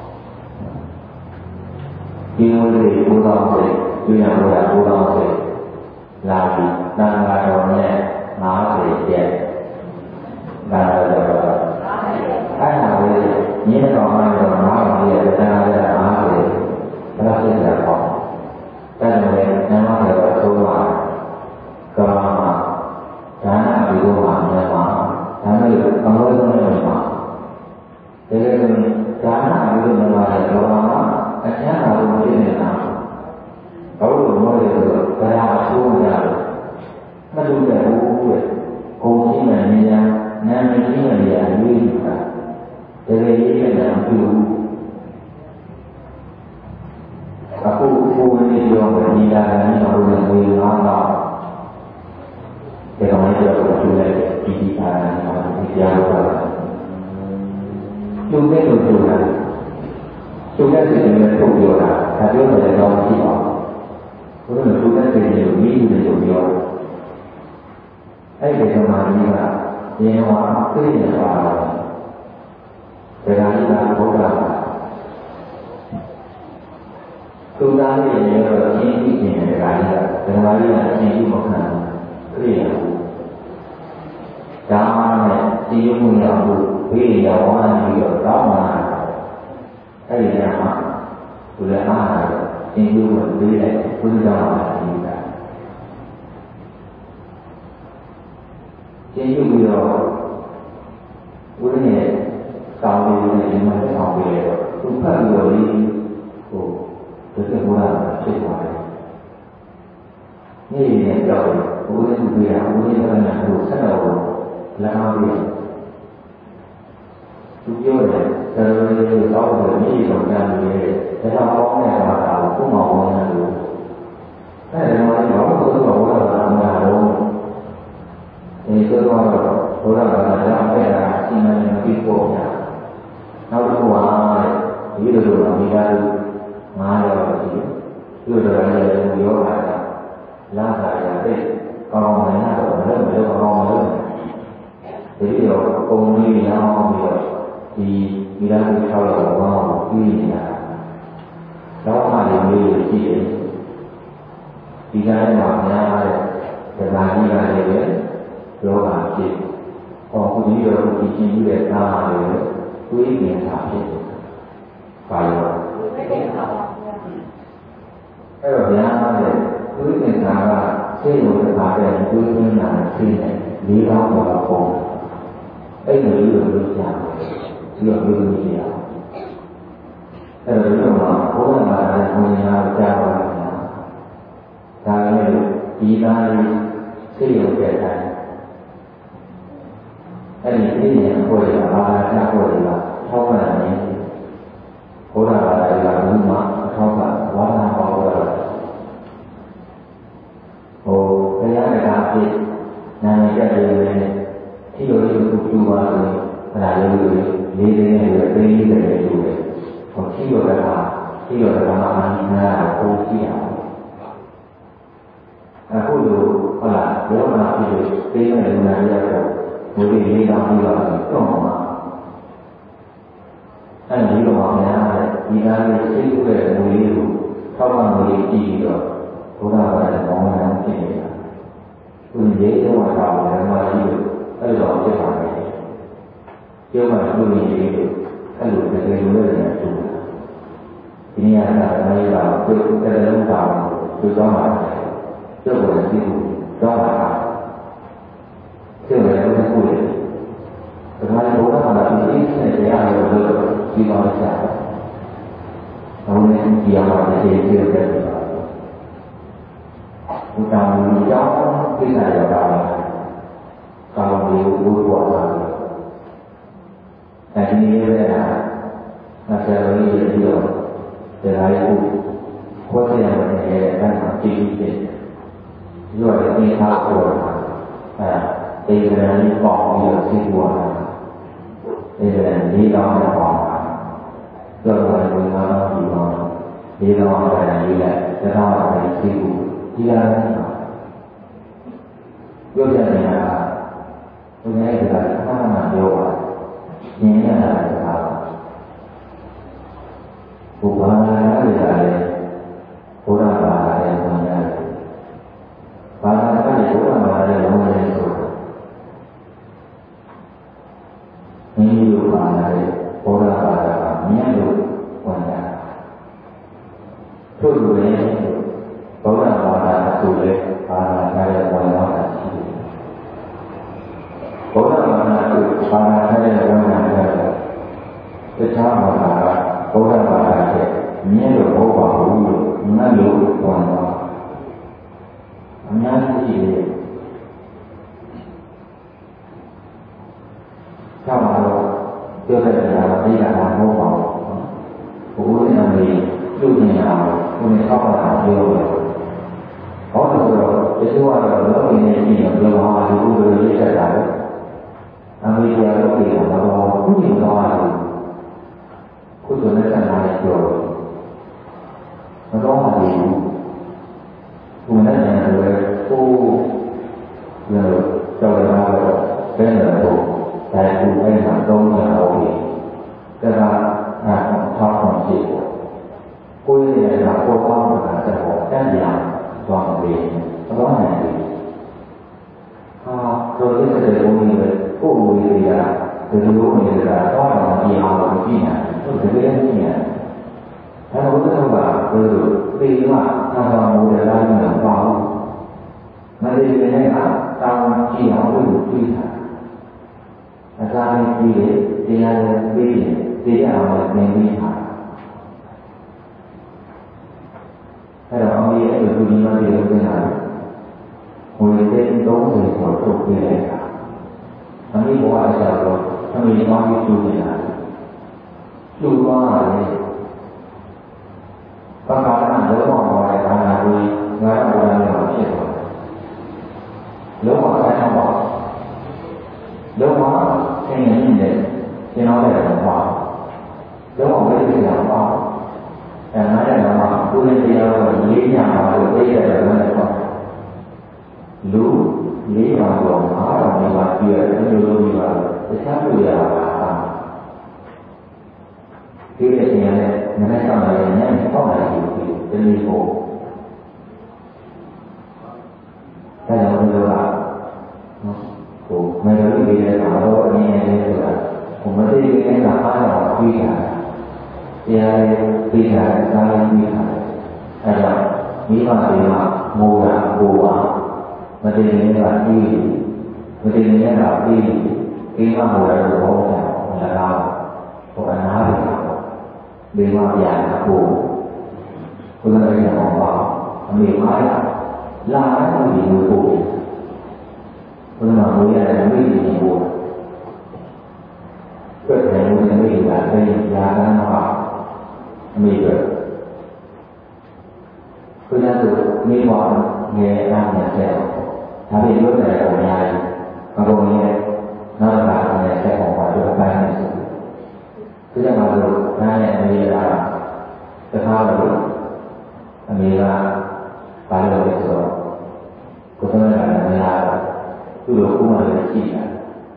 ဒီလိုလေးဘုရားရဲ့ကျင်နာဖို့ကဘုရားရဲ့လာပြီးနာငါတော်နဲ့50ကျက်ဒါတော့အဲ့ဒါလေညင်းတော်မှတော့50ရဲ့တရားရ50ဘာဖြစ်လဲပေါ့အဲ့ဒါလေနာမတော်သုံးပါကာမဒါနအပြီးတော့မှာဒါနဲ့အမောဆုံးနဲ့မှာဒါလည်းဒါနအပြီးတော့မှာတော့အချမ်းသာလို့ဖြစ်နေတာဘာလို့လဲဆိုတော့ဒါအဆိုးရတယ်မလုပ်တဲ့ဘူးတဲ့ကိုယ်ရှိမှနေရနာမည်ရှိမှနေရအရေးကြီးတာတကယ်ရေးရတယ်မပြုဘူးအခုကိုယ်နေရောဒီလာကနေတော့ဝင်ငွေ9တော့ဒီကောင်လေးတော့ပြုလိုက်ဒီအားနဲ့ဒီကြားတော့လူတဲ့လူတို့ကသူကစိတ်နဲ့ထုတ်ပြောတာဒါပြောတယ်တော့ရှိပါဘုရားလူတဲ့စိတ်ကိုမိနေလို့ပြောအဲ့ဒီကမှဒီကရေဝါသိနေပါတော့ဒါကလည်းဘုရားသူသားလေးရေတော့အင်းကြီးနေတယ်ဒါကလည်းအင်းကြီးမခံဘူးသိရဘူးဒါနဲ့ဒီမှုရောက်ဖို့ဘေးရောက်ဝမ်းပြီးတော့တောင်းလာအဲ့ဒီကမှသူလည်းအားရတယ်အင်းကြီးကိုပြေးလိုက်ဘုရားကဒီကကျင်းယူပြီးတော့ဘုရားရဲ့တောင်းပြီးတဲ့ဒီမှာတောင်းပြီးတော့သူဖတ်ပြီးတော့ဒီဟိုဒီကဘုရားဖြစ်သွားတယ်။နေ့နေ့ကြောက်ဘုရားသူပြရဘုရားကလည်းဆက်တော့လာပြီးသူပြောတယ်ဆရာတော်ကြီးတောင်းတယ်နေ့တော့ကြားနေတယ်ဒါတော့ပေါင်းနေတာကဘုမောင်ဝင်တယ်လို့အဲ့ဒါမှလည်းဘာလို့ဆိုတော့ဘုရားကလည်းတော့ဒီလိုတော့ဘုရားကလည်းအဲ့ဒါအင်းနဲ့ပြီးပေါ်တာနောက်တစ်ခုကဒီလိုလိုမိသားစု9ယောက်ရှိတယ်ဒီလိုလိုလည်းပြောတာလာတာရတဲ့ကောင်းမလားတော့မလို့ကောင်းမလို့ဒီလိုပုံလေးရောင်းပြီးတော့ဒီမိသားစု၆ယောက်ဘောင်းကိုပြီးနေတာတော့မှလည်းမျိုးရှိတယ်ဒီကနေ့မှာများတဲ့ဒါကြီးကလည်းပဲယောဂဖြစ်ဟောခုဒီတော့ဒီချင်းကြီးတဲ့သားတွေတွေးမြင်တာဖြစ်ပါရောအဲ့တော့များတဲ့တွေးမြင်တာကစိတ်ကိုတစ်ခါတည်းတွေးနေတာရှိတယ်၄ပါးပေါ်ပေါ်အဲ့လိုလိုလုပ်ကြတယ်ဒီလိုလုပ်လို့ရှိရအဲ့တော့ဒီမှာဘုရားဘာသာကိုညာကြားပါလားဒါလည်းဒီသားလေးစိတ်ရောက်တဲ့တိုင်းအဲ့ဒီသိဉာဏ်ကိုရဘာသာကြားကိုရထောက်ပံ့နေဘုရားဘာသာကဘုမှာအထောက်ကဝါဒဟောတာဟိုတရားတရားဖြစ်နာမည်ကြတယ်လည်းဒီလိုလိုသူပါလို့အဲ့ဒါလေးလေးလေးနဲ့ပြေးလေးတယ်လို့ဟိုဒီလိုကအာနိနာကိုကြည့်အောင်အခုလိုဟုတ်လားဘောနာပြီးလို့ပြေးနေနေရတော့ဘုရားလေးတောင်းပြီးတော့မှာအဲ့ဒီလိုပါများတဲ့ဒီကားလေးသိတဲ့ငွေလေးကိုထောက်ပံ့ငွေလေးကြည့်ပြီးတော့ဘုရားဘာသာကောင်းမှန်းဖြစ်နေတာသူရေးတော့တာလည်းမကြည့်လို့အဲ့လိုဖြစ်ပါမယ်ကျုပ်ကလူကြီးတွေအဲ့လိုတကယ်လို့လည်းတူဒီနေရာကလည်းပါကျုပ်ကလည်းလုံးပါသူတော့မှာကျုပ်ကလည်းသိဘူးတော့ပါကျုပ်လည်းမဟုတ်ဘူးဒါမှမဟုတ်ဘုရားကဒီစိတ်နဲ့တရားလို့ဒီမှာဆက်ဘုန်းကြီးဒီအောင်ပါစေပြည့်တယ်ဘုရားကိုကြောင်းပြည့်တယ်တော့ကောင်းပြီဘုရားပါအဲဒီနေ့လည်းငါဆရာတော်ကြီးပြီးတော့တရားရေးကိုခေါ်ရတဲ့အဲ့ဒါမှကြည့်ပြီးတယ်ဒီလိုလည်းအင်းသားပေါ်တာတေဂရန်လေးပေါ့ပြီးတော့သိပေါ်တာတေဂရန်လေးတောင်းနဲ့ပေါ့တာတော့လည်းဘုရားတော်ဒီတော့လေးတောင်းတဲ့လေးလက်တရားတော်ကြီးသိဖို့ဒီလာတယ်ပြောပြနေတာဘုရားရဲ့ဒါကမှန်မှန်ပြောပါဉာဏ်ရတာကဘုရားရတယ်ဘုရားဘာသာရဲ့ဘုရားဘာသာကလည်းဘုရားဘာသာရဲ့ဘုရားဆိုတာမိမိတို့ဘာသာရဲ့ဘုရားဘာသာကမြတ်လို့ဘုရားထို့လိုပဲဘုရားဘာသာဆိုတဲ့ဘာသာရဲ့ဘုရားကရှိတယ်ဘုရားဘာသာကိုဘာသာရဲ့ဘုရားကတခြားဘာသာကဘုရားဘာသာရဲ့မြတ်လို့ဘောပါဘူးလို့ငတ်လို့ဘုရားအများကြီးရှိတယ်ဆောင်းတော့ပြောတဲ့နေရာမှာသိတာမဟုတ်ပါဘူးဘုရားနဲ့လူ့ဉာဏ်ကိုကိုယ်နဲ့ဆောက်တာပြောတယ်ဟောတော့တချို့ကတော့လောကီနဲ့ပြည်တော့ပြောပါလူ့ကိုရေးချက်တာလေအမေရိကန်လောကီကတော့ခုနေတော့ခုဆိုလည်းဆက်လာပြောမတော်ပါဘူးဘုရားဉာဏ်ကိုကိုယ်ကြောက်ရတာတော့ဘယ်နဲ့တော့ဒါကိုအဲ့မှာသုံးကြတော့ပြီဒါကထောက်ဆောင်ရှိတယ်ကိုယ်ရဲ့ကပေါ်ပေါင်းတာတဲ့ပေါ်တန်းပြန်သွားတယ်ဘောနိုင်တယ်တို့ရတဲ့ဘုံကြီးပဲကိုယ်ဝေးရတာဒီလိုနေတာတော့ဒီအောင်ကိုကြည့်နေတို့တကယ်ကြည့်နေဒါဘုရားကပြောလို့ပြေကသာသာမိုးရလာနေတာပါဘူးမလေးတွေနဲ့ကတောင်းကြည့်အောင်လို့တွေးတာအစားနဲ့ကြည့်တယ်တရားနဲ့ပြီးတယ်တရားအောင်လည်းသင်ပြီးတာအဲ့တော့အမေအဲ့လိုဒီမှာတွေလုပ်နေတာဟိုတဲ့30ဆိုထုတ်ပြလိုက်တာအမေဘဝအစားတော့အမေကောင်းပြီးသူ့နေတာသူ့သွားတယ်ဘာသာနဲ့လုံးဝပါတဲ့ဘာသာကိုငါတို့ဘာသာနဲ့ဖြစ်သွားတယ်လုံးဝအဲ့တော့လုံးဝသင်ရင်လည်းသင်တော့လည်းပါလုံးဝဝိသေသပါအဲနားရတော့ကိုယ်နဲ့တရားကိုလေးညာပါလို့သိရတယ်လည်းပေါ့တော့9,000နေပါပြည့်တယ်ဘယ်လိုလုပ်ပြီးပါလဲတခြားတွေ့ရတာဒီလိုရှင်ရတဲ့နည်းနည်းဆောင်ရတဲ့ညနေပေါက်လာတယ်ဒီလိုပို့ဒါကြောင့်ဒီလိုကဟိုမေတ္တာလေးတွေလည်းတော့အမြင်နဲ့ဆိုတာဟိုမသိတဲ့ကအားတော့ပြီးတာတရားပြီးတာစာရင်းပြီးတာအဲဒါမိဘတွေမှာမိုးတာပိုးပါမသိတဲ့ကပြီးမသိတဲ့ကပြီးအိမ်မှာမိုးရတော့ဘောတာလည်းတော့ဟိုအနားတွေမိဘပြန်ပို့ဘုရားရဲ့ဟောပါအမေမားလာတဲ့ဒီလိုပို့ဘုရားမိုးရတယ်မိတွေပို့ပြည့်တယ်လို့မိတွေကလည်းရာဂနာမှာအမေတို့ဘုရားတို့မိဘငယ်အားနဲ့တဲ့ဒါပေမဲ့လည်းအများကြီးမကုန်ရဲ့နောက်တာနဲ့ဆက်ပေါ်ပါတော့ပိုင်းနေတယ်ဒီကမှာလို့နားနဲ့အမေကတခါလို့အမေကပါလို့ဆိုတော့ကိုယ်တော်ကလည်းမလာသူ့လိုဥမာလည်းရှိတာ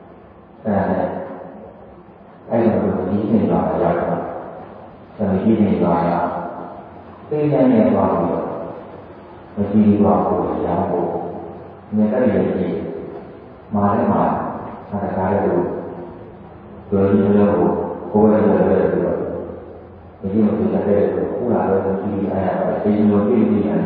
အဲ့ဒါဒီနေပါရောက်တော့ဒီနေပါရသိနေနေပါဘူးမကြည့်ပါဘူးရောဖို့မြတ်တဲ့ကြီးမာလည်းမာဆက်ကားလို့ပြောရင်းလို့ကိုယ်ရည်လည်းဆိုတော့ဒီလိုဖြစ်တဲ့ကိုယ်လာတော့ကြည့်ရတာဒီလိုပြည့်နေတယ်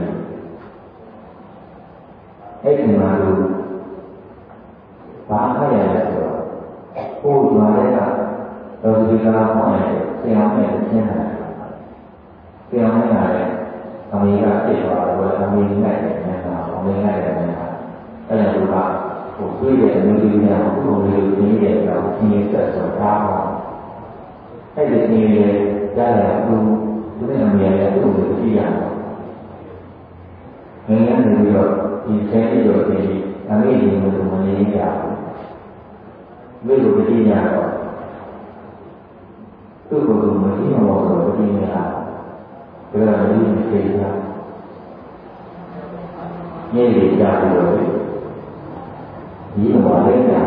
အဲ့ဒီမှာလို့ဘာခရရလဲဆိုတော့ကိုယ်လာတဲ့တော့ဒီကလာမှလည်းဆရာနဲ့ရှင်းတယ်ဆရာနဲ့လည်းအမေကဖြစ်သွားတော့အမေနဲ့လည်းအမေနဲ့လည်းအဲ့ဒါကဟိုတွေ့တဲ့လူတွေနဲ့ဟိုလိုနေတယ်တော့ဒီနေ့ဆက်ဆိုတာအဲ့ဒီနေရကြားရသူနဲ့အမေလည်းသူ့ကိုကြည့်ရတယ်ငယ်ငယ်နေပြီးတော့ဒီဆယ်နှစ်ကျော်တည်းအမေဒီလိုမနေရဘူးမိလိုကြည့်ရတော့သူ့ကိုယ်ကိုမကြည့်တော့ဘူးကြည့်နေတာဒါကလည်းဒီကိစ္စညနေကြလို့ဒီမှာလည်းကြာ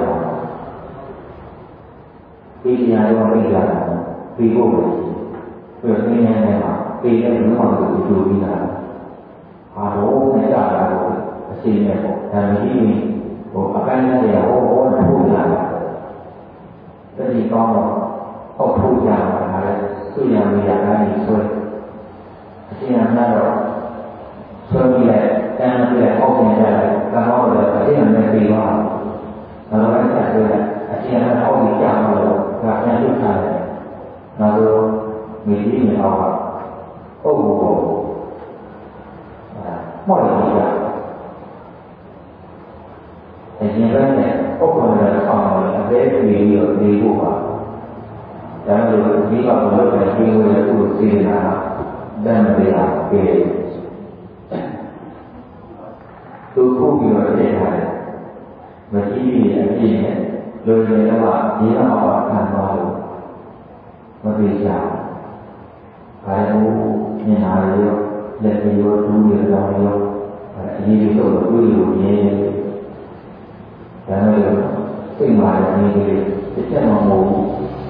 ဒီနေရာတော့ပြလာပြီးဖို့ပဲပြည့်နေနေမှာပြီးတဲ့လူမှကိုကြိုပြီးတာအားလုံးနဲ့ကြာတာကိုအစီအနဲ့ပေါ့ဒါမှမဟုတ်ဟိုအပိုင်းနဲ့ဟောထိုးလာတယ်ဒီကောင်းတော့ဟောထိုးကြတာလည်းသူ့ရံရတာကြီးဆွဲအစီအနဲ့တော့ဆွဲပြီးလိုက်တန်းပြီးလိုက်ဟောနေကြတယ်ကောင်းတော့အစီအနဲ့ပြီးသွားနောက်တော့ဆက်ဆွဲအစီအနဲ့ဟောပြီးကြာတော့ဒါပြန်လွတ်လာတယ်နောက်တော့မိကြီးနေတော့ပုဂ္ဂိုလ်ကိုမော်ရည်ကြအရင်ကလည်းပုဂ္ဂိုလ်နဲ့ဆောင်းတယ်အသေးသေးပြီးတော့နေဖို့ပါဒါမှမဟုတ်ဒီကဘုရားရဲ့ဒီလိုရဲ့သူ့စေနာတန်တရားပြေသူခုပြီးတော့နေထားတယ်မကြီးကြီးအပြည့်နဲ့လူတွေတော့ဒီတော့ပါခံသွားလို့မသိကြဘာလို့မြင်လာရောလက်ပြီးရောဒူးရတော့ရောအရေးကြီးတော့တွေ့လို့ရင်းဒါနဲ့စိတ်မှာနေနေတစ်ချက်မှမဟုတ်ဘူး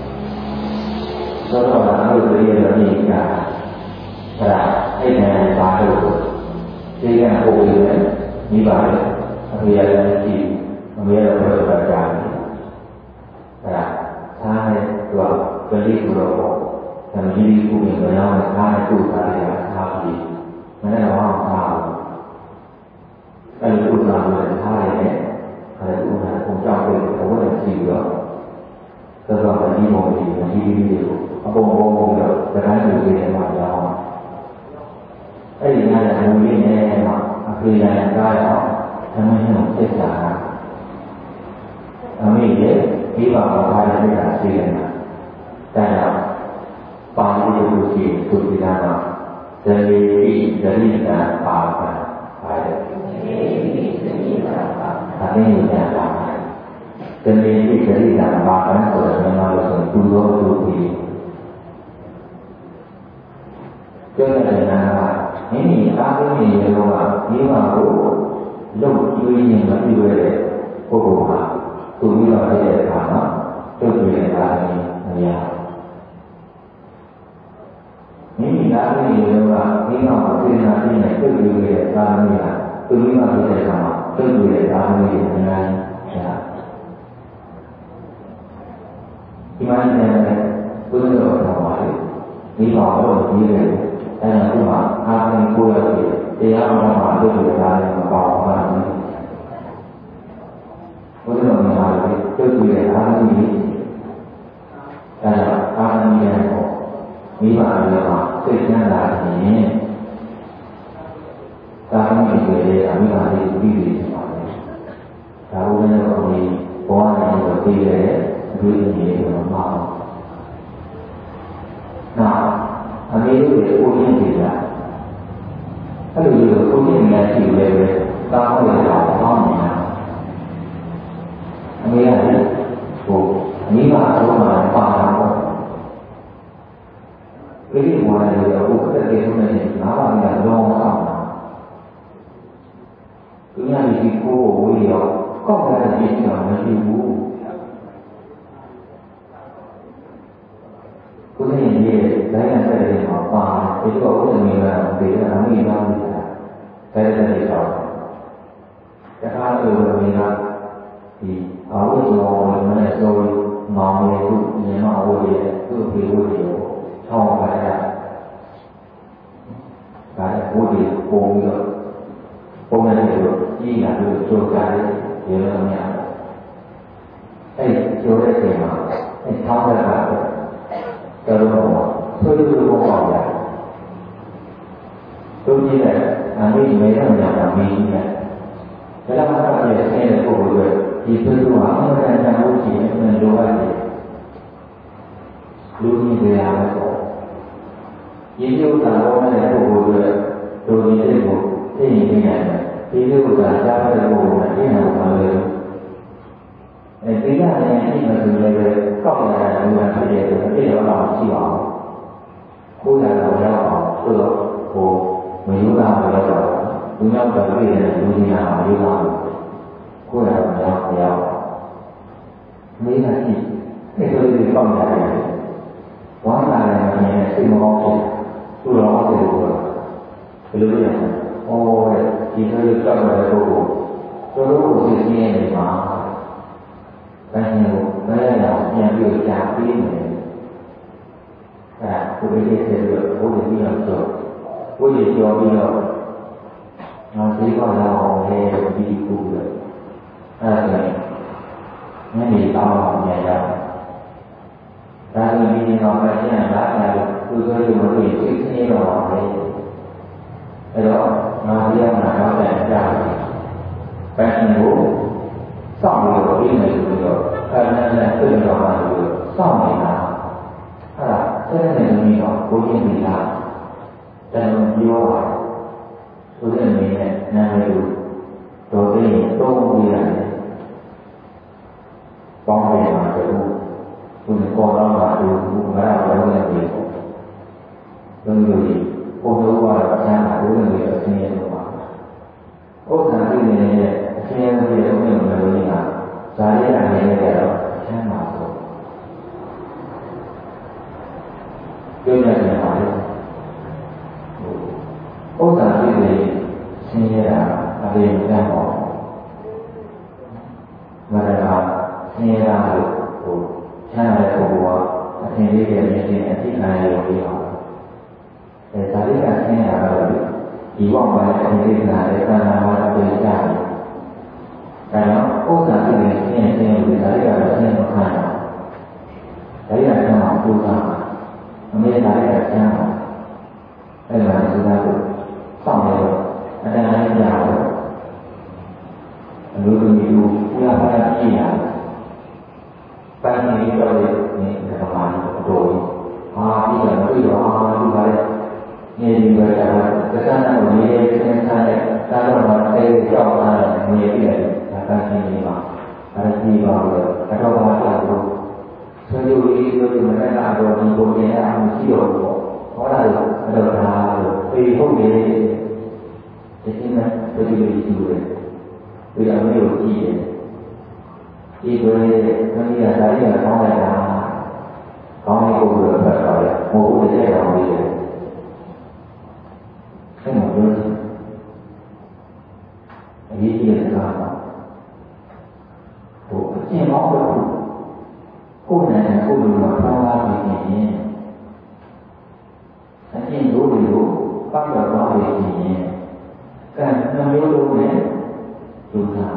သောတာပန်လို့ပြောရတော့နေကြအဲ့ဒါအဲ့ဒါဘာလို့ဒီကဟိုရယ်ဒီပါလေအဖေရလည်းကြည့်အမေရတော့ပြောတာကြားတယ်အဲ့ဒါသားနဲ့သူကပြလိကတော့သမီးကိုပြန်ပြောင်းသားနဲ့သူ့သားလေးကသားပြီးမနေ့ကတော့သားအဲ့ဒီဥစ္စာကိုသားရဲ့အဲ့ဒီဥစ္စာကိုကြောက်ပြီးဘဝနဲ့ကြည့်ပြီးတော့သောတာပန်ဒီမောင်ကြီးတွေကိုအပုံပုံပြီးတော့တရားသူတွေမှာကြောင်းအဲ့ဒီညတဲ့ဘုံလေးနဲ့မှာအဖေရန်ကားတော့သမီးတို့ပြစ်တာအမေရဲ့ဒီပါဘာသာရေးတာသိနေတာဒါကြောင့်ပါဠိလိုရှိသူဒီနာမှာဇေယိဇရိတာပါပါပါတယ်ဇေယိဇရိတာပါဒါနဲ့ညတာဇေယိဇရိတာပါပါဆိုတဲ့နာမလို့ဆိုသူတော်သူပြီးပြောတဲ့နာကမိမိအားလုံးရဲ့ရောကဒီမှာကိုလုံကျွေးနေမပြီးရတဲ့ပုဂ္ဂိုလ်ဟာသူပြီးတော့ဖြစ်တဲ့အခါမှာတုတ်ပြတဲ့အားဖြင့်မရမိမိသားသမီးတွေကမိမကိုစေနာပြည့်နဲ့တုတ်ပြတဲ့သားသမီးကသူပြီးတော့ဖြစ်တဲ့အခါမှာတုတ်ပြတဲ့သားသမီးတွေအများကြီးရဒီမှာလည်းဘုရားတော်တော်ပါလေမိဘတော်ကြီးတယ်အဲဒါကမှအားဖြင့်ကိုယ်ရည်တရားတော်မှာတုတ်ပြတာလည်းမပေါ့ပါဘူးဘုရားတော်မှာလည်းတုတ်ပြတဲ့အားသမီးအဲဒါအားသမီးရဲ့ပေါ့မိဘတွေမှာသိချမ်းသာခြင်းသာမန်တွေရဲ့အမိဘတွေပြီးပြီးနေပါလေဒါဘုရားတော်ကိုဘောရည်ကိုသိတဲ့အတွေ့အကြုံတွေမှာနောက်အမေတို့ရဲ့ကိုယ်ရင်းတွေကအဲ့လိုမျိုးကိုယ်ရင်းများရှိလဲပဲတားဖို့ရတာပေါင်းနေတာအမေကလည်းဟိုမိဘအလုံးမှာပါတာပေါ့ဒီလိုမှလည်းအခုကတည်းကနေနားပါးကလုံးဝအောင်သူများဒီကိုဝေးရောကောက်တဲ့ကြည့်တာမရှိဘူးကိုယ်ရဲ့ရဲ့တိုင်းရတဲ့မှာပါဒီတော့ဥဒ္ဒမေကဒီကအမိသားစုတာတိုင်းတဲ့တွေတော့တခါလိုမေကဒီအာဝိဇ္ဇောဝိမနဲ့ဆိုမောင်ရဲ့သူဉာဏ်မဝိရဲ့သူ့ပြေဝိရဲ့ထောင်းပါရဒါလည်းဘုရားပုံပြီးတော့ပုံနဲ့လို့ကြီးလာလို့ကြိုးစားရရေလုံးများအဲ့ကျိုးတဲ့ချိန်မှာအဲ့ထောင်းတဲ့ကတော့တော်တော်ဆွေးနွေးဖို့ပေါ့ဗျာသူကြီးနဲ့အမိမေရညာတာမင်းကြီးနဲ့ဘယ်တော့မှတော့ဆင်းတဲ့ပုဂ္ဂိုလ်တွေဒီဆွေးနွေးမှာအမှန်တန်တန်ဖို့ရှိရင်အမှန်လိုအပ်တယ်လူကြီးတွေအားပေါ့ဒီလိုသာပေါ်တဲ့ပုဂ္ဂိုလ်တွေတို့ဒီတဲ့ကိုသိရင်သိရတယ်ဒီလိုသာကြားတဲ့ပုဂ္ဂိုလ်ကသိနေမှာလေဒီကလည်းအဲ့မှာဆိုလည်းကောက်လာတဲ့လူကဖြစ်တဲ့အတွက်အပြည့်ရောတော့ရှိပါဘူးကိုယ်ကတော့ရောက်အောင်ဆိုတော့ဟိုမယူတာမလုပ်တော့လူမျိုးကပြည့်တဲ့လူကြီးကမယူတာကိုယ်ကတော့ရောက်မေးတာကြည့်အဲ့လိုတွေပေါက်ကြတယ်ဝမ်းသာတယ်မြင်တဲ့စိတ်မကောင်းဖြစ်သူ့တော်အောင်တယ်လို့ဘယ်လိုလဲဩဒီလိုကြောက်တဲ့ပုဂ္ဂိုလ်တော်တော်ကိုသိသိနေမှာဘယ်လိုဘယ်လိုပြန်ပြီးကြားပြီးနေအဲကိုယ်လေးတွေလို့ဘုရားကြီးအောင်ဆိုဘုရားကြောပြီးတော့ငါသိပါတော့လေဒီကူလေအဲဒီညနေတော့ပြန်ရဒါဆိုဒီတော့ပဲကျန်လာတယ်သူတို့ကမသိသိနေတော့လေအဲတော့ငါတရားမှာတော့ပြန်ကြတယ်ဘယ်လိုစောင့်လို့ပြီးနေလို့တော့အဲ့ဒါနဲ့တွေ့တော့မှလို့စောင့်နေတာအဲ့ဒါဆက်နေနေတော့ကိုကြီးနေတာတန်ပြောပါဆိုတဲ့အနေနဲ့နာမည်ကိုတော်သေးရင်သုံးပြရတယ်ပေါင်းရမှာတူဘုရားပေါ်တော့မှတူငါတော့လည်းနေပေါ့လုံးလို့ဘုံတော်ကအချမ်းသာဘုရားရဲ့အစဉ်ရဲ့တော့ပါဥစ္စာပြည့်နေတဲ့အစဉ်ရဲ့တော့ဘုရားရဲ့ဟာဇာတိအနေနဲ့ကတော့ချမ်းသာဆိုပြောရရင်ပါလေဥစ္စာပြည့်နေဆင်းရဲတာအပြင်ကံပေါ့မရတာဆင်းရဲတာလို့ဟိုချမ်းသာတဲ့ပုဂ္ဂိုလ်ကအထင်လေးရဲ့မြင်တဲ့အသိဉာဏ်ရောပြီးတော့အဲဇာတိကဆင်းရဲတာကတော့ဒီဘဝမှာအထင်လေးနာတဲ့ခန္ဓာမှာအပြင်ကြတယ်ဒါတော့ဥစ္စာပြည့်နေဆင်းရဲလို့ဒါတွေကလည်းဆင်းရဲခံတာဒါတွေကဆင်းအောင်ပူတာအမေဒါတွေကဆင်းအောင်အဲ့ဒါကဆိုတာကိုစောင့်နေတော့အတန်တိုင်းကြတော့အလိုလိုမျိုးပူရပါရပြည့်ရတယ်ပိုင်းနေတော့လေဒီကမားတော့ပြီးတော့တွေ့တော့ဒီပါလေနေဒီပဲကသက္ကနာကိုရေးသင်စားတဲ့သာတော့မှအဲကြောက်တာနေပြည့်တယ်ဒါကရှင်းနေပါအဲဒီပါလို့အတော့ဘာသာလို့ဆွေးနွေးရေးလို့မနက်ကတော့ဒီပုံရအောင်ရှိတော့ပေါ့ဟောတာလို့အတော့ဒါလို့ပေဟုတ်နေတယ်ဒီနေ့ဘယ်လိုရှိလဲဒီအမေကိုကြည့်တယ်ဒီလိုလေးမင်းကဒါရီကကောင်းလိုက်တာကောင်းလေးကိုယ်ကိုဖတ်တော့ရမဟုတ်ဘူးတဲ့ကောင်းလေးလေအဲ့မှာပြောအရေးကြီးတဲ့ကားဟိုအကျင့်မောင်းတော့ကိုယ်နဲ့ကိုယ်လိုမှာပေါင်းလာနေရင်အကျင့်တို့တွေကိုပတ်တော်သွားနေရင်ကံနှမျိုးလုံးနဲ့ဒုက္ခ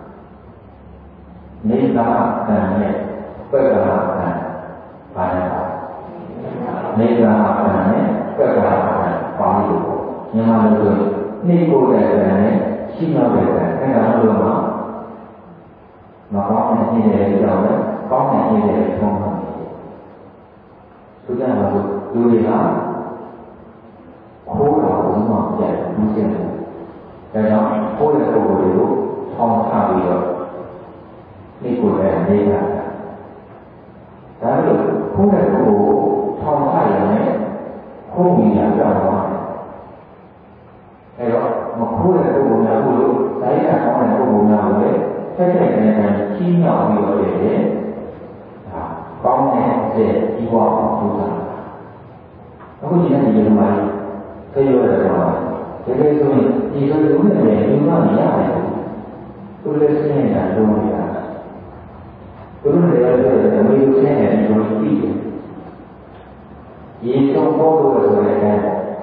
နေသာကံနဲ့ပက္ခရာကံပါရတာနေသာကံနဲ့ပက္ခရာကံပါလို့မြန်မာလိုဆိုနေကိုယ်တဲ့ကံနဲ့ရှိရောက်တဲ့ကံအဲ့ဒါလို့မှမကောင်းတဲ့နေရာကြောင့်လည်းကောင်းတဲ့နေရာထုံးမှာသူကလည်းလူတွေကခိုးတာဘုံမှာပြတ်ပြီးကျတယ်ဒါကြောင့်ခိုးတဲ့ပုဂ္ဂိုလ်တွေကိုထောင်ချပြီးတော့နေကိုယ်နဲ့နေတာဒါလို့ခိုးတဲ့ပုဂ္ဂိုလ်ကိုထောင်ချရင်ခိုးမိရကြောက်သွားတယ်အဲတော့မခိုးတဲ့ပုဂ္ဂိုလ်များကိုလို့ဒါရကောင်းတဲ့ပုဂ္ဂိုလ်များကိုလည်းဆက်တဲ့နေတဲ့ကြီးမြောက်ပြီးတော့လေဒါကောင်းတဲ့အစ်ဒီဘဝကိုထူတာအခုဒီနေ့ဒီလိုမှဆေးရတယ်တော့တကယ်ဆိုရင်ဒီလိုလူနဲ့လည်းလူမှမရတယ်သူလည်းဆင်းရဲတာလုံးဝရသူတို့လည်းအမေကိုဆင်းရဲတယ်လို့သိတယ်ရေဆုံးဖို့လို့ဆိုတဲ့အဲ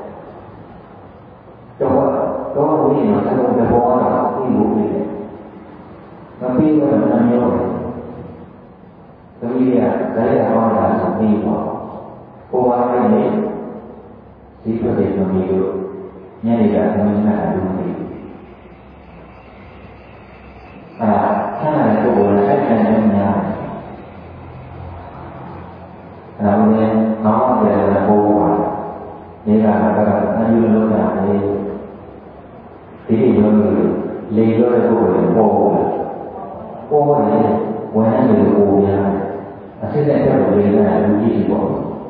တော့ဝိညာဉ်ကတော့ဘယ်ဘောတာသိဖို့ဖြစ်တယ်မပြီးတော့မမျိုးသမီးကဒါရအောင်တာဆိုပြီးတော့ကိုယ်ပါနေဒီလိုတွေသမီးတို့ညနေကသမီးနဲ့အတူနေဆန်းတဲ့ပုဂ္ဂိုလ်နဲ့ဆက်ဆံနေများဒါနဲ့ကောင်းတဲ့ဘိုးပါနေကတော့အယူလို့ရတယ်ဒီလိုလေလို့တဲ့ပုဂ္ဂိုလ်တွေပေါ်တယ်ဝန်ထမ်းတွေကိုများအစစ်တဲ့ပုဂ္ဂိုလ်တွေကလူကြီးပေါ့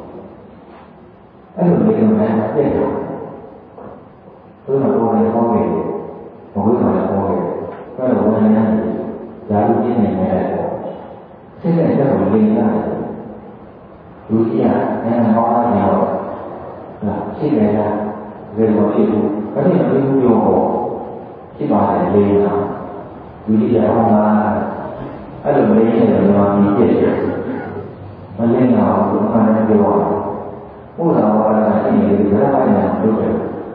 အဲ့လိုမျိုးနဲ့ပြည့်တော့သူတို့ကပေါ်နေပေါ်နေဘုရားကပေါ်နေအဲ့လိုဝန်ထမ်းတွေဓာတ်ကြီးနေတယ်စစ်တဲ့ပုဂ္ဂိုလ်တွေကလူကြီးကအဲ့ဒါဟောတာရောရှိတယ်လားဒီလိုဖြစ်ဘူးအဲ့ဒီအမျိုးမျိုးပေါ့ဖြစ်ပါတယ်လေလားလူကြီးကဟောတာအဲ့လိုမလေးနဲ့တော့ဒီပြည့်တယ်မလေးတော့ဘုရားနဲ့ပြောဘုရားဘာသာရှိနေတယ်ဘယ်လိုလဲလုပ်တယ်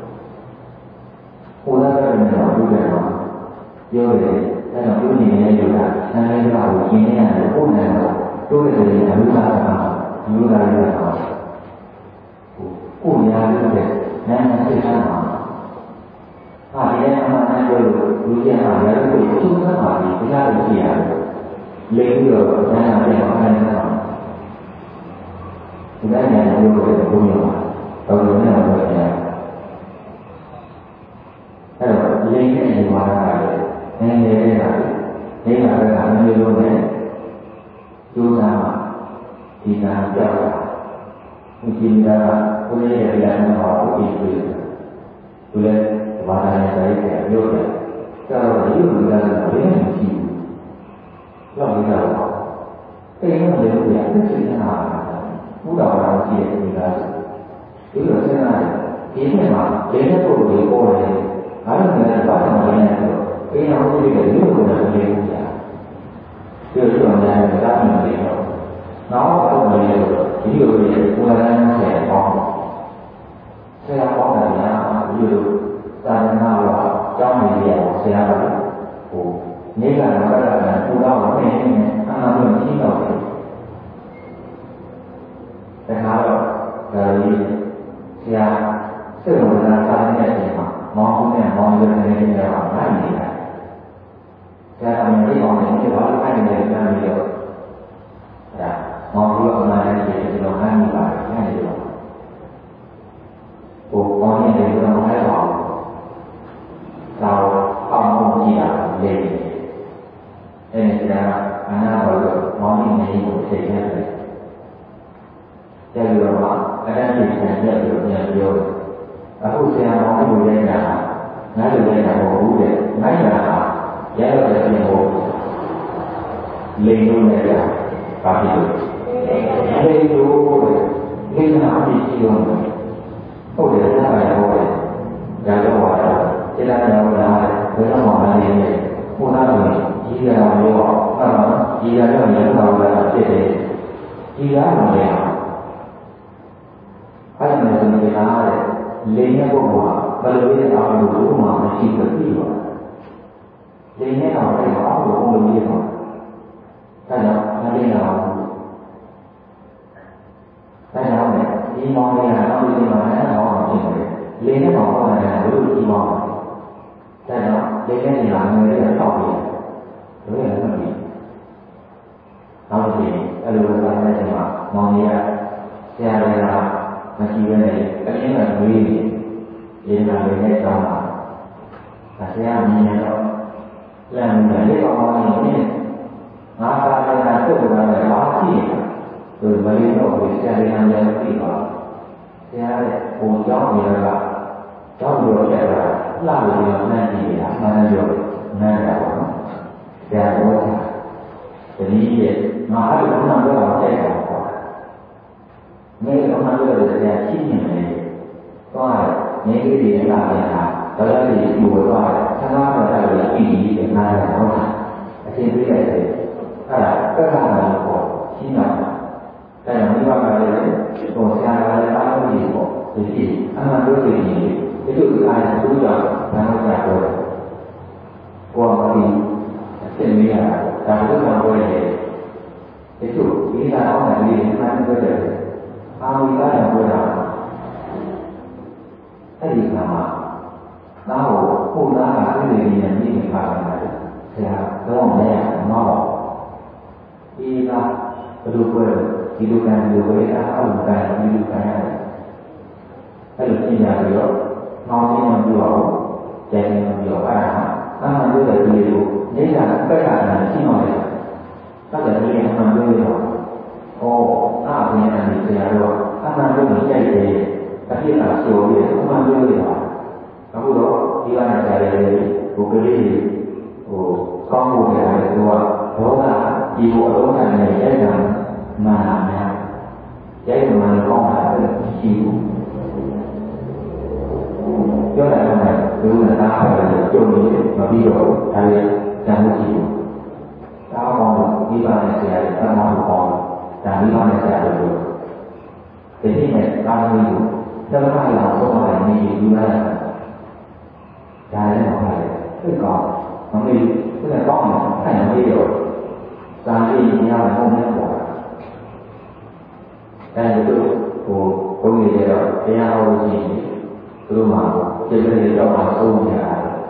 ဘုရားကလည်းတော့လုပ်တယ်ပါပြောတယ်အဲ့တော့သူနေနေလို့ကဆန်းလေးကကိုရှင်းနေရတယ်ဘုရားကတို့တယ်အမှုသားကလူသားတွေကကိုညာလို့တဲ့နာမသိတာပါဒီနေ့အမှန်တမ်းပြောလို့လူကြီးကလည်းကိုသူ့သက်ပါပြီးတရားလို့ကြည့်ရတယ်လေပြီးတော့နာမသိအောင်ခိုင်းတာဒီတိုင်းညာလို့ပြောတဲ့ဘုရားတော်တော်များများပြောတယ်အဲ့တော့လေနဲ့ဒီမှာလည်းနည်းနည်းလေးတာနေတာကမျိုးလုံးနဲ့ကျိုးစားမှာဒီကံကြောက်တာဒီကိစ္စကဘုရားရဲ့တရားနဲ့ဟောပြီးပြီသူလည်းဘာသာနဲ့တိုင်းပြန်ပြောတယ်ကျတော့ဒီလိုကလည်းဘယ်နဲ့ရှိဘူးလောက်မရတော့အဲ့ဒီလိုလည်းပြည့်စုံနေတာဘုရားတော်ရှိတဲ့ဒီကားဒီလိုစဉ်းစားတယ်ဒီနေ့မှာဒီနေ့ပုဂ္ဂိုလ်ကိုပေါ်တယ်အားလုံးလည်းဘာသာမရဘူးအိမ်အောင်ကြည့်တယ်ဒီလိုကိုလည်းမပြောဘူးကြာဒီလိုဆိုရင်လည်းဒါမှမဟုတ်တော့နောက်တော့မရဘူးဒီလိုကိုဘုရားနဲ့ဆရာပေါင်းဆရာပေါင်းတယ်လားဒီလိုသာသနာ့တော်ကျောင်းကြီးရဲ့ဆရာကဟိုနေကလည်းဘာသာကပူတော့နေနေအာနာလို့ကြီးတော့တယ်ဒါကတော့ဒါကြီးဆရာစိတ်ဝင်စားတာတဲ့အချိန်မှာမောင်ဦးနဲ့မောင်ရုံနဲ့နေရာမှာနိုင်နေတာဆရာကလည်းမောင်နဲ့ဒီဘာလို့ခိုင်းနေလဲကြားပြီးတော့ဒါမောင်ဦးကအမှန်တည်းဒီလိုခိုင်းနေပါတယ်ခိုင်းနေတော့ဟိုပေါင်းနေတယ်တော့မဟုတ်ပါဘူးတော့အောင်မှုကြည့်ရလေအဲဒီကအနာတော်လို့မောင်နေနေကိုသိရတယ်ကျပြီးတော့အတန်းကြီးဆန်ရက်လို့ပြန်ပြောတယ်အခုဆရာမောင်ကိုလည်းညာငါတို့လည်းညာမဟုတ်ဘူးတဲ့ငါညာရရတဲ့ပြင်ကိုရ linh luôn này là và thì linh luôn linh nào thì chi luôn không để ra bài hỏi ra cho hỏi thế là nhau là với nó hỏi là gì mua ra rồi chỉ là nhiều họ chỉ là cho những đầu là để chỉ là một điều phải là mình phải nói lên cái bộ họ và lấy cái đó đủ mà nó chỉ được gì mà lên cái nào phải có đủ không được gì mà cái đó nó lên nào này đi mòn này nó đi mà nó họ chỉ phải lên cái họ này là đủ đi mòn cái đó lên cái gì làm người đấy là tao gì đối với nó gì tao gì cái lưu lại đây mà mòn gì à xe đây là mà chỉ cái này cáiนี้là nguy hiểm là người hay sao là xe mình này đó là mình phải biết con mòn gì nhé nó ra đây là tức là báo chi rồi mà đi đâu thì xe đi ăn dân thì có xe cùng cháu thì là cháu vừa chạy là làm được nên thì mà được nên là xe của thì đi về mà cái cũng nằm cái đó chạy cả nghe cũng nằm cái đó xe chín như này có những cái gì làm thì đó là gì đùa rồi sáng nay là tại vì ý để mai là nó trên cái này thì các bạn là của chín nào đây là những bạn là còn xe là ba cái gì của thì anh làm cái gì cái thứ hai là cũng là nó trả rồi qua thì trên mình là cái rồi cái chủ ý là có phải gì nó ăn cái gì ao đi cái là quên rồi cái gì mà nó khu đó là cái gì nhận như mình phải là thì là cái ông này nó đi ra cái hidupan berbeda bukan hidupan kalau tidak dia mau menjual jadi menjual barang menjual dari itu jadi kan ada sih mau ya kalau dia menjual oh punya nanti saya dua menjual menjadi tapi tak sure dia menjual dia kamu đó dia ada dari bukan con buồn là dua đó là ibu đó là này cái rằng mà làm nào cái mà con phải chịu cho lại là này cứ là ta phải là chung với mà ví dụ hay là một chịu tao còn đi vào này sẽ tao mong còn là đi vào này sẽ được thế thì này tao ví dụ cho nó phải là số mà này như vậy cái này nó phải cái còn nó đi tức là có một cái này ví dụ ra đi nhau là không biết bỏ đây là của người đó theo gì tôi mà trên cái gì đó là tôi nhà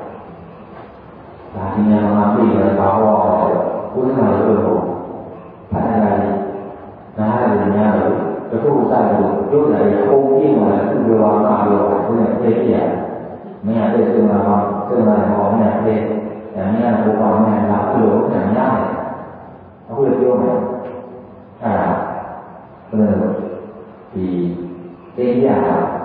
là nhà mà bị là bảo họ cũng là tôi hộ phải là là nhà rồi cái khu sai rồi lúc này không biết mà cứ đưa vào mà đưa vào cái này thế gì mấy nhà đây tương là họ nhà đây nhà nhà của họ nhà là cái lỗ nhà nhà này nó được vô này thì cái nhà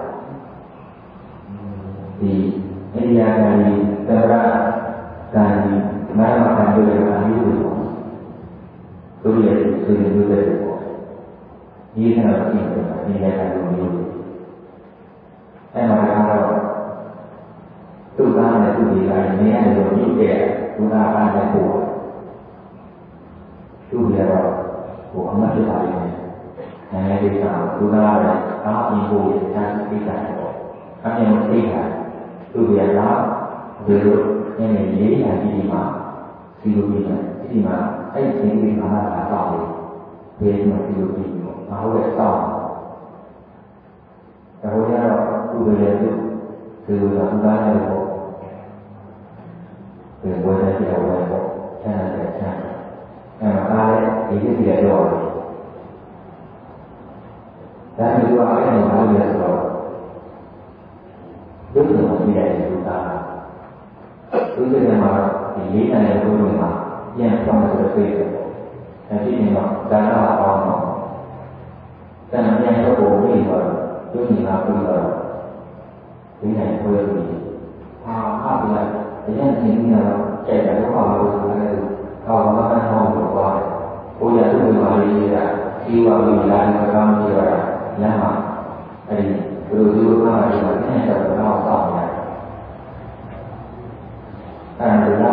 thì cái nhà này ta ra cái mà cái người là như vậy tôi liền sử dụng như vậy như thế nào thì này là như vậy em mà cái nào tôi ta là tôi thì là nghe được những kẻ tôi ta là của chú là của ông mất cái bài này ngày bây giờ tôi ra là đó nhiệm vụ để ta cái giải các em một cái là tôi về đó về được em này lý là cái gì mà cái gì mà cái gì mà là tao về mà cái gì mà hậu vệ sau cái hồi đó tôi về từ là chúng ta là một từ quay ra thì đầu là một cha là cha mà ta đấy thì cái gì là rồi đã đi qua cái này bao giờ rồi rất là một cái này chúng ta cứ thế mà thì lý này là tôi mình mà nhưng không là sự việc là chỉ mình mà đã là còn nó cho nên nhanh có bộ gì rồi cứ nhìn là tôi rồi cái này tôi thì học là thế nên những người chạy cả cái phòng rồi còn nó đang không được qua ကိုရသူ့ဘာလေးကြီးတာဒီဝါမီလာတဲ့ကောင်းကြီးရတာလမ်းမှာအဲဒီဘယ်လိုဒီလိုကားတွေမှာဆင်းတော့တော့စောင့်ရတယ်အဲဒီတော့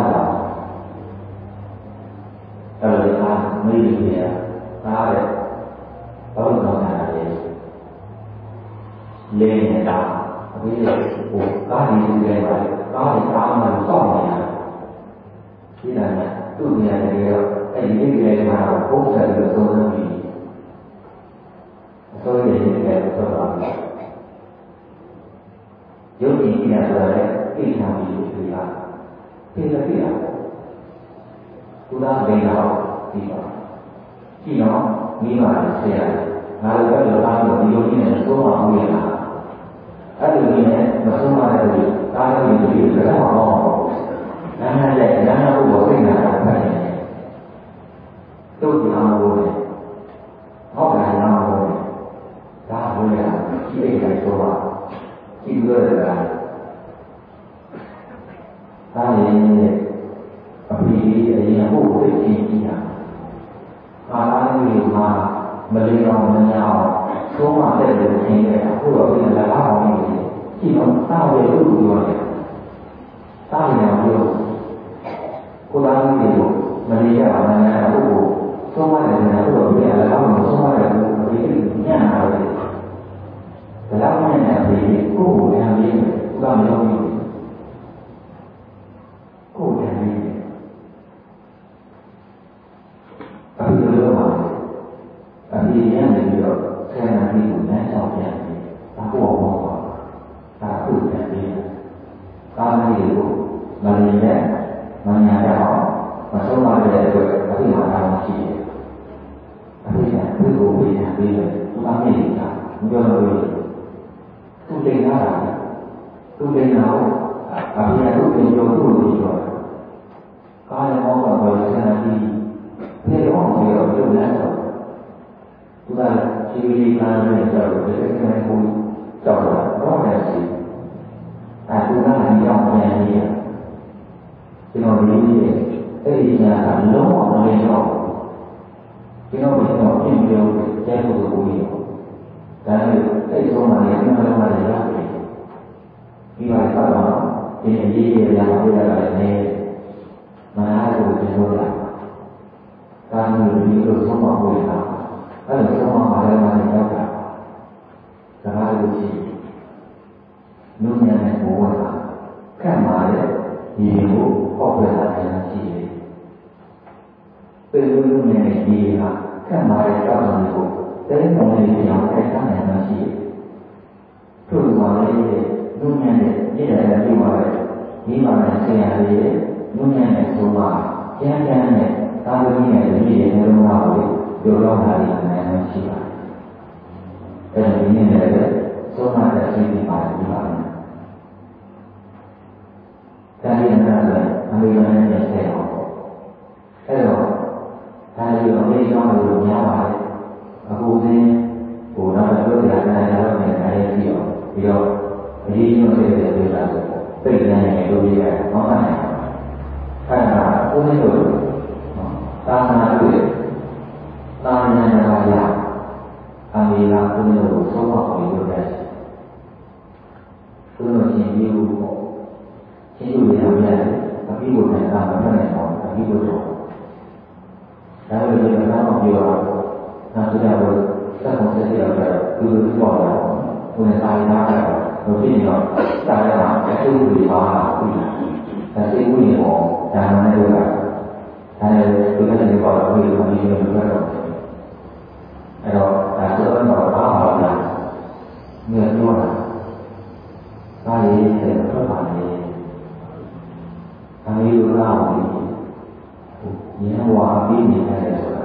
အဲဒီကမေးနေရတာတဲ့ဘာလို့တော့တာလဲလင်းနေတာအခုဟိုကားကြီးတွေပါကားတွေကားမှစောင့်နေရတယ်ဒီတိုင်းသူ့နေရာတွေရောအဲဒီလေးတွေမှာပုံစံတွေသုံးနေပြီအစိုးရရဲ့လည်းသုံးပါပြီရုပ်ကြည့်နေရတာလည်းသိချင်ပြီးတွေ့ရသိတဲ့ပြရသူသားဘယ်တော့ဒီပါကြည့်တော့မိဘတွေဆရာငါတို့ကတော့အားလုံးဒီလိုကြီးနဲ့သုံးပါဦးရတာအဲ့ဒီကြီးနဲ့မသုံးပါတဲ့လူကားတွေဒီလိုတော့လမ်းနဲ့လမ်းဘုရားသိနေတာပဲတို့ဒီအောင်လို့ဟောတာလမ်းလို့ဒါဘုရားကြည့်လိုက်ဆိုတော့ကြည့်လို့ရတာဒါလည်းအပြီးအရင်ဘုရားသိကြည့်တာအာလာကြီးမှာမလေးအောင်မညာအောင်သုံးပါတဲ့လူသင်တဲ့အခုတော့ဒီလည်းအားအောင်နေတယ်ကြည့်တော့သာဝေလို့ပြောတယ်သာဝေလို့ကိုယ်သားကြီးကိုမလေးရအောင်ညာအခုကိုသုံးပါတယ်ညာအခုတော့ဒီလည်းအားအောင်သုံးပါတယ်ဒီညံ့တာလေဒါတော့ညံ့တယ်ဒီကိုယ်ကိုညာလေးကိုယ်ကမလုပ်ဘူးကိုယ်ညာလေးအခုလိုပါအပြည့်ရနေပြီးတော့ဆယ်နာရီကိုလမ်းလျှောက်ပြန်တယ်ဒါကိုဟောပါဒါခုပြန်ပြီးကားလေးကိုမလီနဲ့မညာရအောင်မဆုံးမတဲ့အတွက်အပြည့်မှာတာရှိတယ်အပြည့်ကသူ့ကိုပြန်ပြီးတော့သူအမေကမပြောလို့သူတင်လာတာသူတင်လာတော့အပြည့်ကသူ့ပြင်ကျော်သူ့ကိုပြောတာကားလည်းဟောတော့ဆယ်နာရီဒီတော့ဒီတော့ပြုတ်လာတော့သူကခြေလေးကားနဲ့ကြောက်တယ်ဒီကနေကိုကြောက်တာတော့လည်းရှိသူကလည်းကြောက်နေတယ်ကျွန်တော်ဒီအဲ့ဒီညာကလုံးဝမလင်းတော့ကျွန်တော်ကတော့ပြင်ပြောကျဲဖို့ကိုပြီးတော့ဒါနဲ့အဲ့ဒီဆုံးမှလည်းကျွန်တော်လည်းရတယ်ဒီမှာကတော့ဒီအရေးကြီးရအောင်ပြရတာလည်းမနာကိုကျွန်တော်လာကာမီဒီလိုဆုံးမဖို့ရတာအဲ့လိုဆုံးမမှာလည်းမနေတော့တာဒါကလို့ရှိနုညံ့တဲ့ဘဝကခက်မှာလေဒီကိုဟောပြတာလည်းရှိတယ်ពេលနုညံ့တဲ့ဒီဟာခက်မှာတဲ့တောင်းတယ်ကိုတဲမောင်လေးပြောင်းခိုင်းတာလည်းရှိတယ်ထို့လိုပါလေနုညံ့တဲ့ညစ်တယ်ပြီးသွားတယ်ဒီမှာလည်းဆရာလေးနုညံ့တဲ့ဆုံးမကျန်းကျန်းနဲ့သာဝတိနဲ့ဒီရဲ့နှလုံးသားကိုပြောတော့တာလည်းအများကြီးရှိပါတယ်။အဲဒီနည်းနဲ့လည်းသုံးမတဲ့အစီအစဉ်ပါတယ်ဒီမှာ။ဒါရင်းကတော့အမေရိကန်နဲ့ဆက်အောင်။အဲတော့ဒါရီအမေရိကန်လိုများပါတယ်။အခုသင်ဟိုတော့ပြောပြတာလည်းတော့လည်းအားရပြီးတော့ပြီးတော့အရေးကြီးတဲ့ဒေတာဆိုပိတ်နေတယ်လို့ပြောရတယ်။ဘာမှမဟုတ်ဘူး။အဲဒါဦးနေလို့သာသနာ့ရဲ့သာသနာ့ရာအမေလာဘုန်းတော်ကိုသုံးပါပြီးလို့ရတယ်။ဘုန်းတော်ရှင်ပြီးလို့ရှင်တို့ရမြတ်အပြီးကိုလည်းသာမန်နဲ့ပေါ့အပြီးကိုတော့ဒါလိုလည်းကတော့ပြောတော့နာသူတော်စက်ကုန်ဆက်ရောက်တော့သူတို့ပြောတာဘုရားသာရနာတာဘုဖြစ်နေတော့သာရနာအကျိုးတွေပါလာပြီ။ဒါစိတ်ဝင်ရောဒါမှမဟုတ်လားအဲဒါကိုလည်းပြောတော့ဒီလိုမျိုးလုပ်ရတော့အဲ့တော့ဒါဆိုတော့ဘာမှမလုပ်ဘူးမြေပြောတာဒါလေးဆက်ထွက်ပါလေအမေတို့ကတော့ညံဝါပြီးနေတယ်ဆိုတာ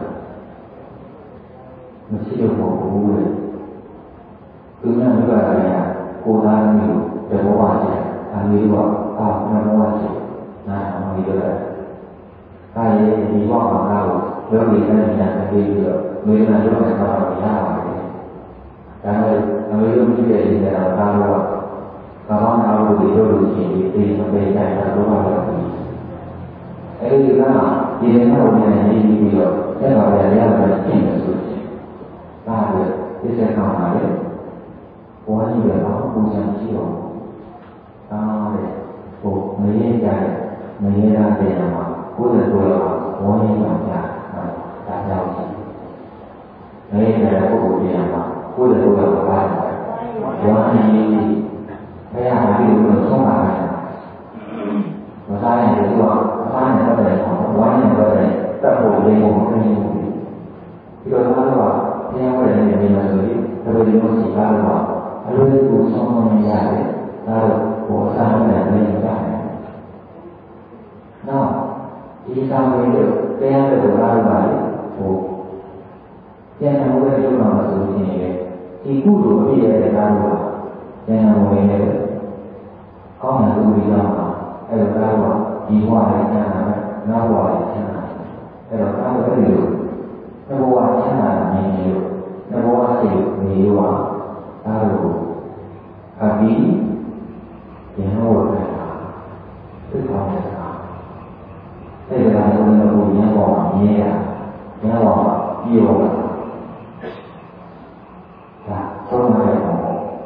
မရှိတော့ဘူးလေသူကလည်းကိုယ်သားမျိုးတဘောပါချင်အမေတို့ကအာနမောချင်နာအမေတို့ကဒါရဲ့ဒီဘဝမှာတော့ယောဂီနဲ့ဉာဏ်နဲ့ပြီးတော့မေတ္တာရောနဲ့တော့ရပါတယ်။ဒါနဲ့အမေတို့ကြည့်တဲ့ဉာဏ်တော့ဒါတော့ကောင်းတာလို့ပြောလို့ရှိရင်ဒီမပေတိုင်းတော့ဘာလို့လဲ။အဲဒီကဒီနေ့မှဝင်နေပြီးတော့ဆက်ပါရရတာပြင်လို့ဆိုချင်ဒါပဲဒီစက်ကောင်ပါလေဘဝကြီးပဲတော့ပူဇော်ရှိတော့ဒါတဲ့ဟိုမရင်းကြတယ်မရင်းရတဲ့မှာကိုယ်တို့ရောဘဝကြီးကြောင့်ဒါကြောင့်ရှိမရင်းတဲ့ပုဂ္ဂိုလ်ပြန်မှာကိုယ်တို့ရောပါတယ်ဘဝကြီးဘုရားကဒီလိုဆုံးပါမယ်မစားရင်လည်းတော့အစားနဲ့ပတ်သက်တယ်ဝိုင်းနဲ့ပတ်သက်တတ်ဖို့လေးဖို့မသိဘူးဒီလိုသားတော့ဘုရားဝယ်နေနေမှာဆိုရင်ဘယ်လိုမျိုးစီကားတော့အလိုလိုဆုံးမရတယ်ဒါတော့ဘောစားနဲ့လည်းရတယ်နောက်ဒီဆောင်ရည်တို့တရားတွေကားပါလေဟိုပြန်လာလို့ပြောမှာဆိုရင်ဒီကုသိုလ်အပြည့်ရဲ့ကားတော့ပြန်လာဝင်နေတယ်ကောင်းတဲ့လူတွေကြောင့်အဲ့လိုကားတော့ဒီဘဝနဲ့ကျန်တာပဲနောက်ဘဝနဲ့ကျန်တာအဲ့တော့ကားတော့အဲ့ဒီလိုနှစ်ဘဝကျန်တာနေနေလို့နှစ်ဘဝရှိနေရောအဲ့လိုအပြီးပြန်လို့ရတယ်သိကောင်းတယ်အဲ့ဒါကလည်းဘုရားဘောမှာမြင်ရဉာဏ်ဘောမှာပြေတော့တာဒါသုံးရတဲ့ပုံ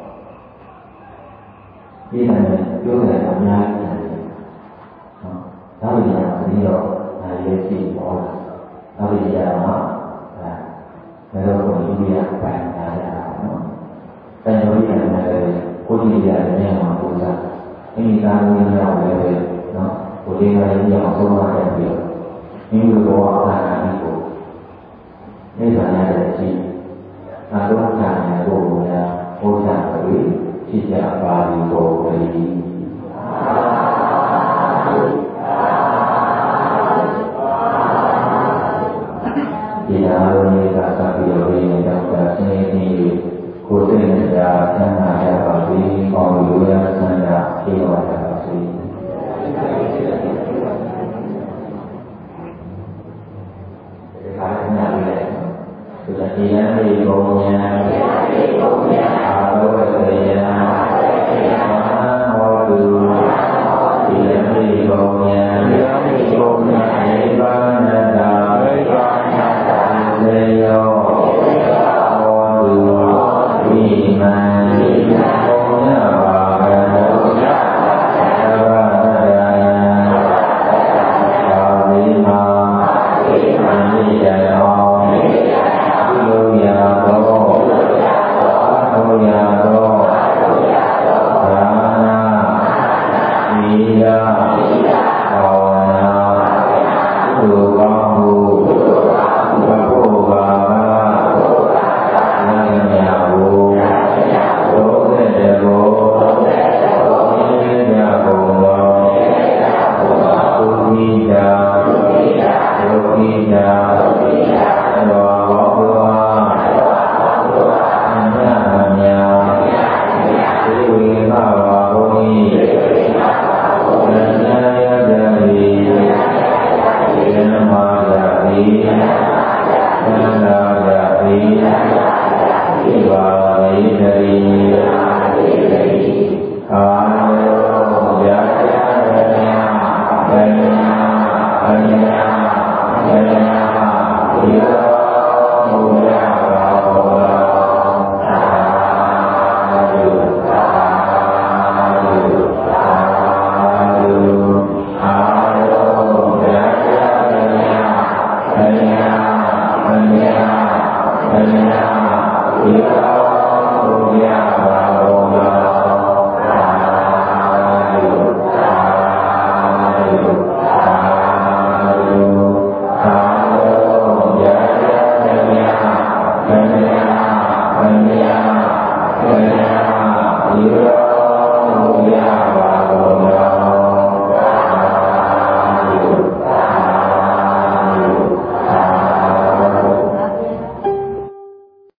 ဒီနေ့ပြောတယ်အများကြီးတယ်နောက်ပြီးတော့ဒီတော့ဒါရေးကြည့်ပေါ်လာနောက်ပြီးတော့ဘယ်လိုကိုဒီရပိုင်လာရတာနော်တိုင်လို့ရတယ်ကိုကြည့်ရတယ်ဉာဏ်မှာပူဇော်အင်းသားဝင်ရောက်လည်းနော်ကိုလေးကလည်းပြောင်းဆုံးသွားတယ်ပြီးတော့မိမိတို့ဘာသာနာကိုနေပါရတဲ့အချိန်သာတော့ခံရဖို့များဘုရားပြေဖြစ်ကြပါလိမ့်ကိုပဲဒီနာလိုနေတာစပြီးတော့ဒီနေ့တော့ဆင်းရဲပြီးကိုယ်စိတ်နဲ့ကြာဆန္ဒရပါပြီ။အောင်လို့ရဆန္ဒပြေဝတာပါစေ။ဒီခါနဲ့ညလေးဆိုတော့ဒီရန်လေးဘုံညာအာလောကစေယမဟာဟောတုဒီရန်လေးဘုံညာနိဗ္ဗာန်တာသေယောဟောတုဝိမံဘုံညာပါဘုရားသဗ္ဗတရာယံသာဝိမာအနိယယောကုလိုယာသောအထုယာသောသာနာမိယဘာဝနာကုသိုလ်ကောင်းမှုဘုရားနာမည်ကိုဘုရားတဲ့ကိုဒီမြတ်ဘုံတော်သုခိတာသုခိတာသောဘုရားအမြတ်အမြတ်ဒီဝိမာဘာဘုန်းကြီးဉာဏ်ရတ္တိဉာဏ်မာတ္တိဉာဏ်သာတ္တိဒီပါရိတ္တိအာရောယတယဘယဘယအညာဘယဒီရောဘုရားဘာဝ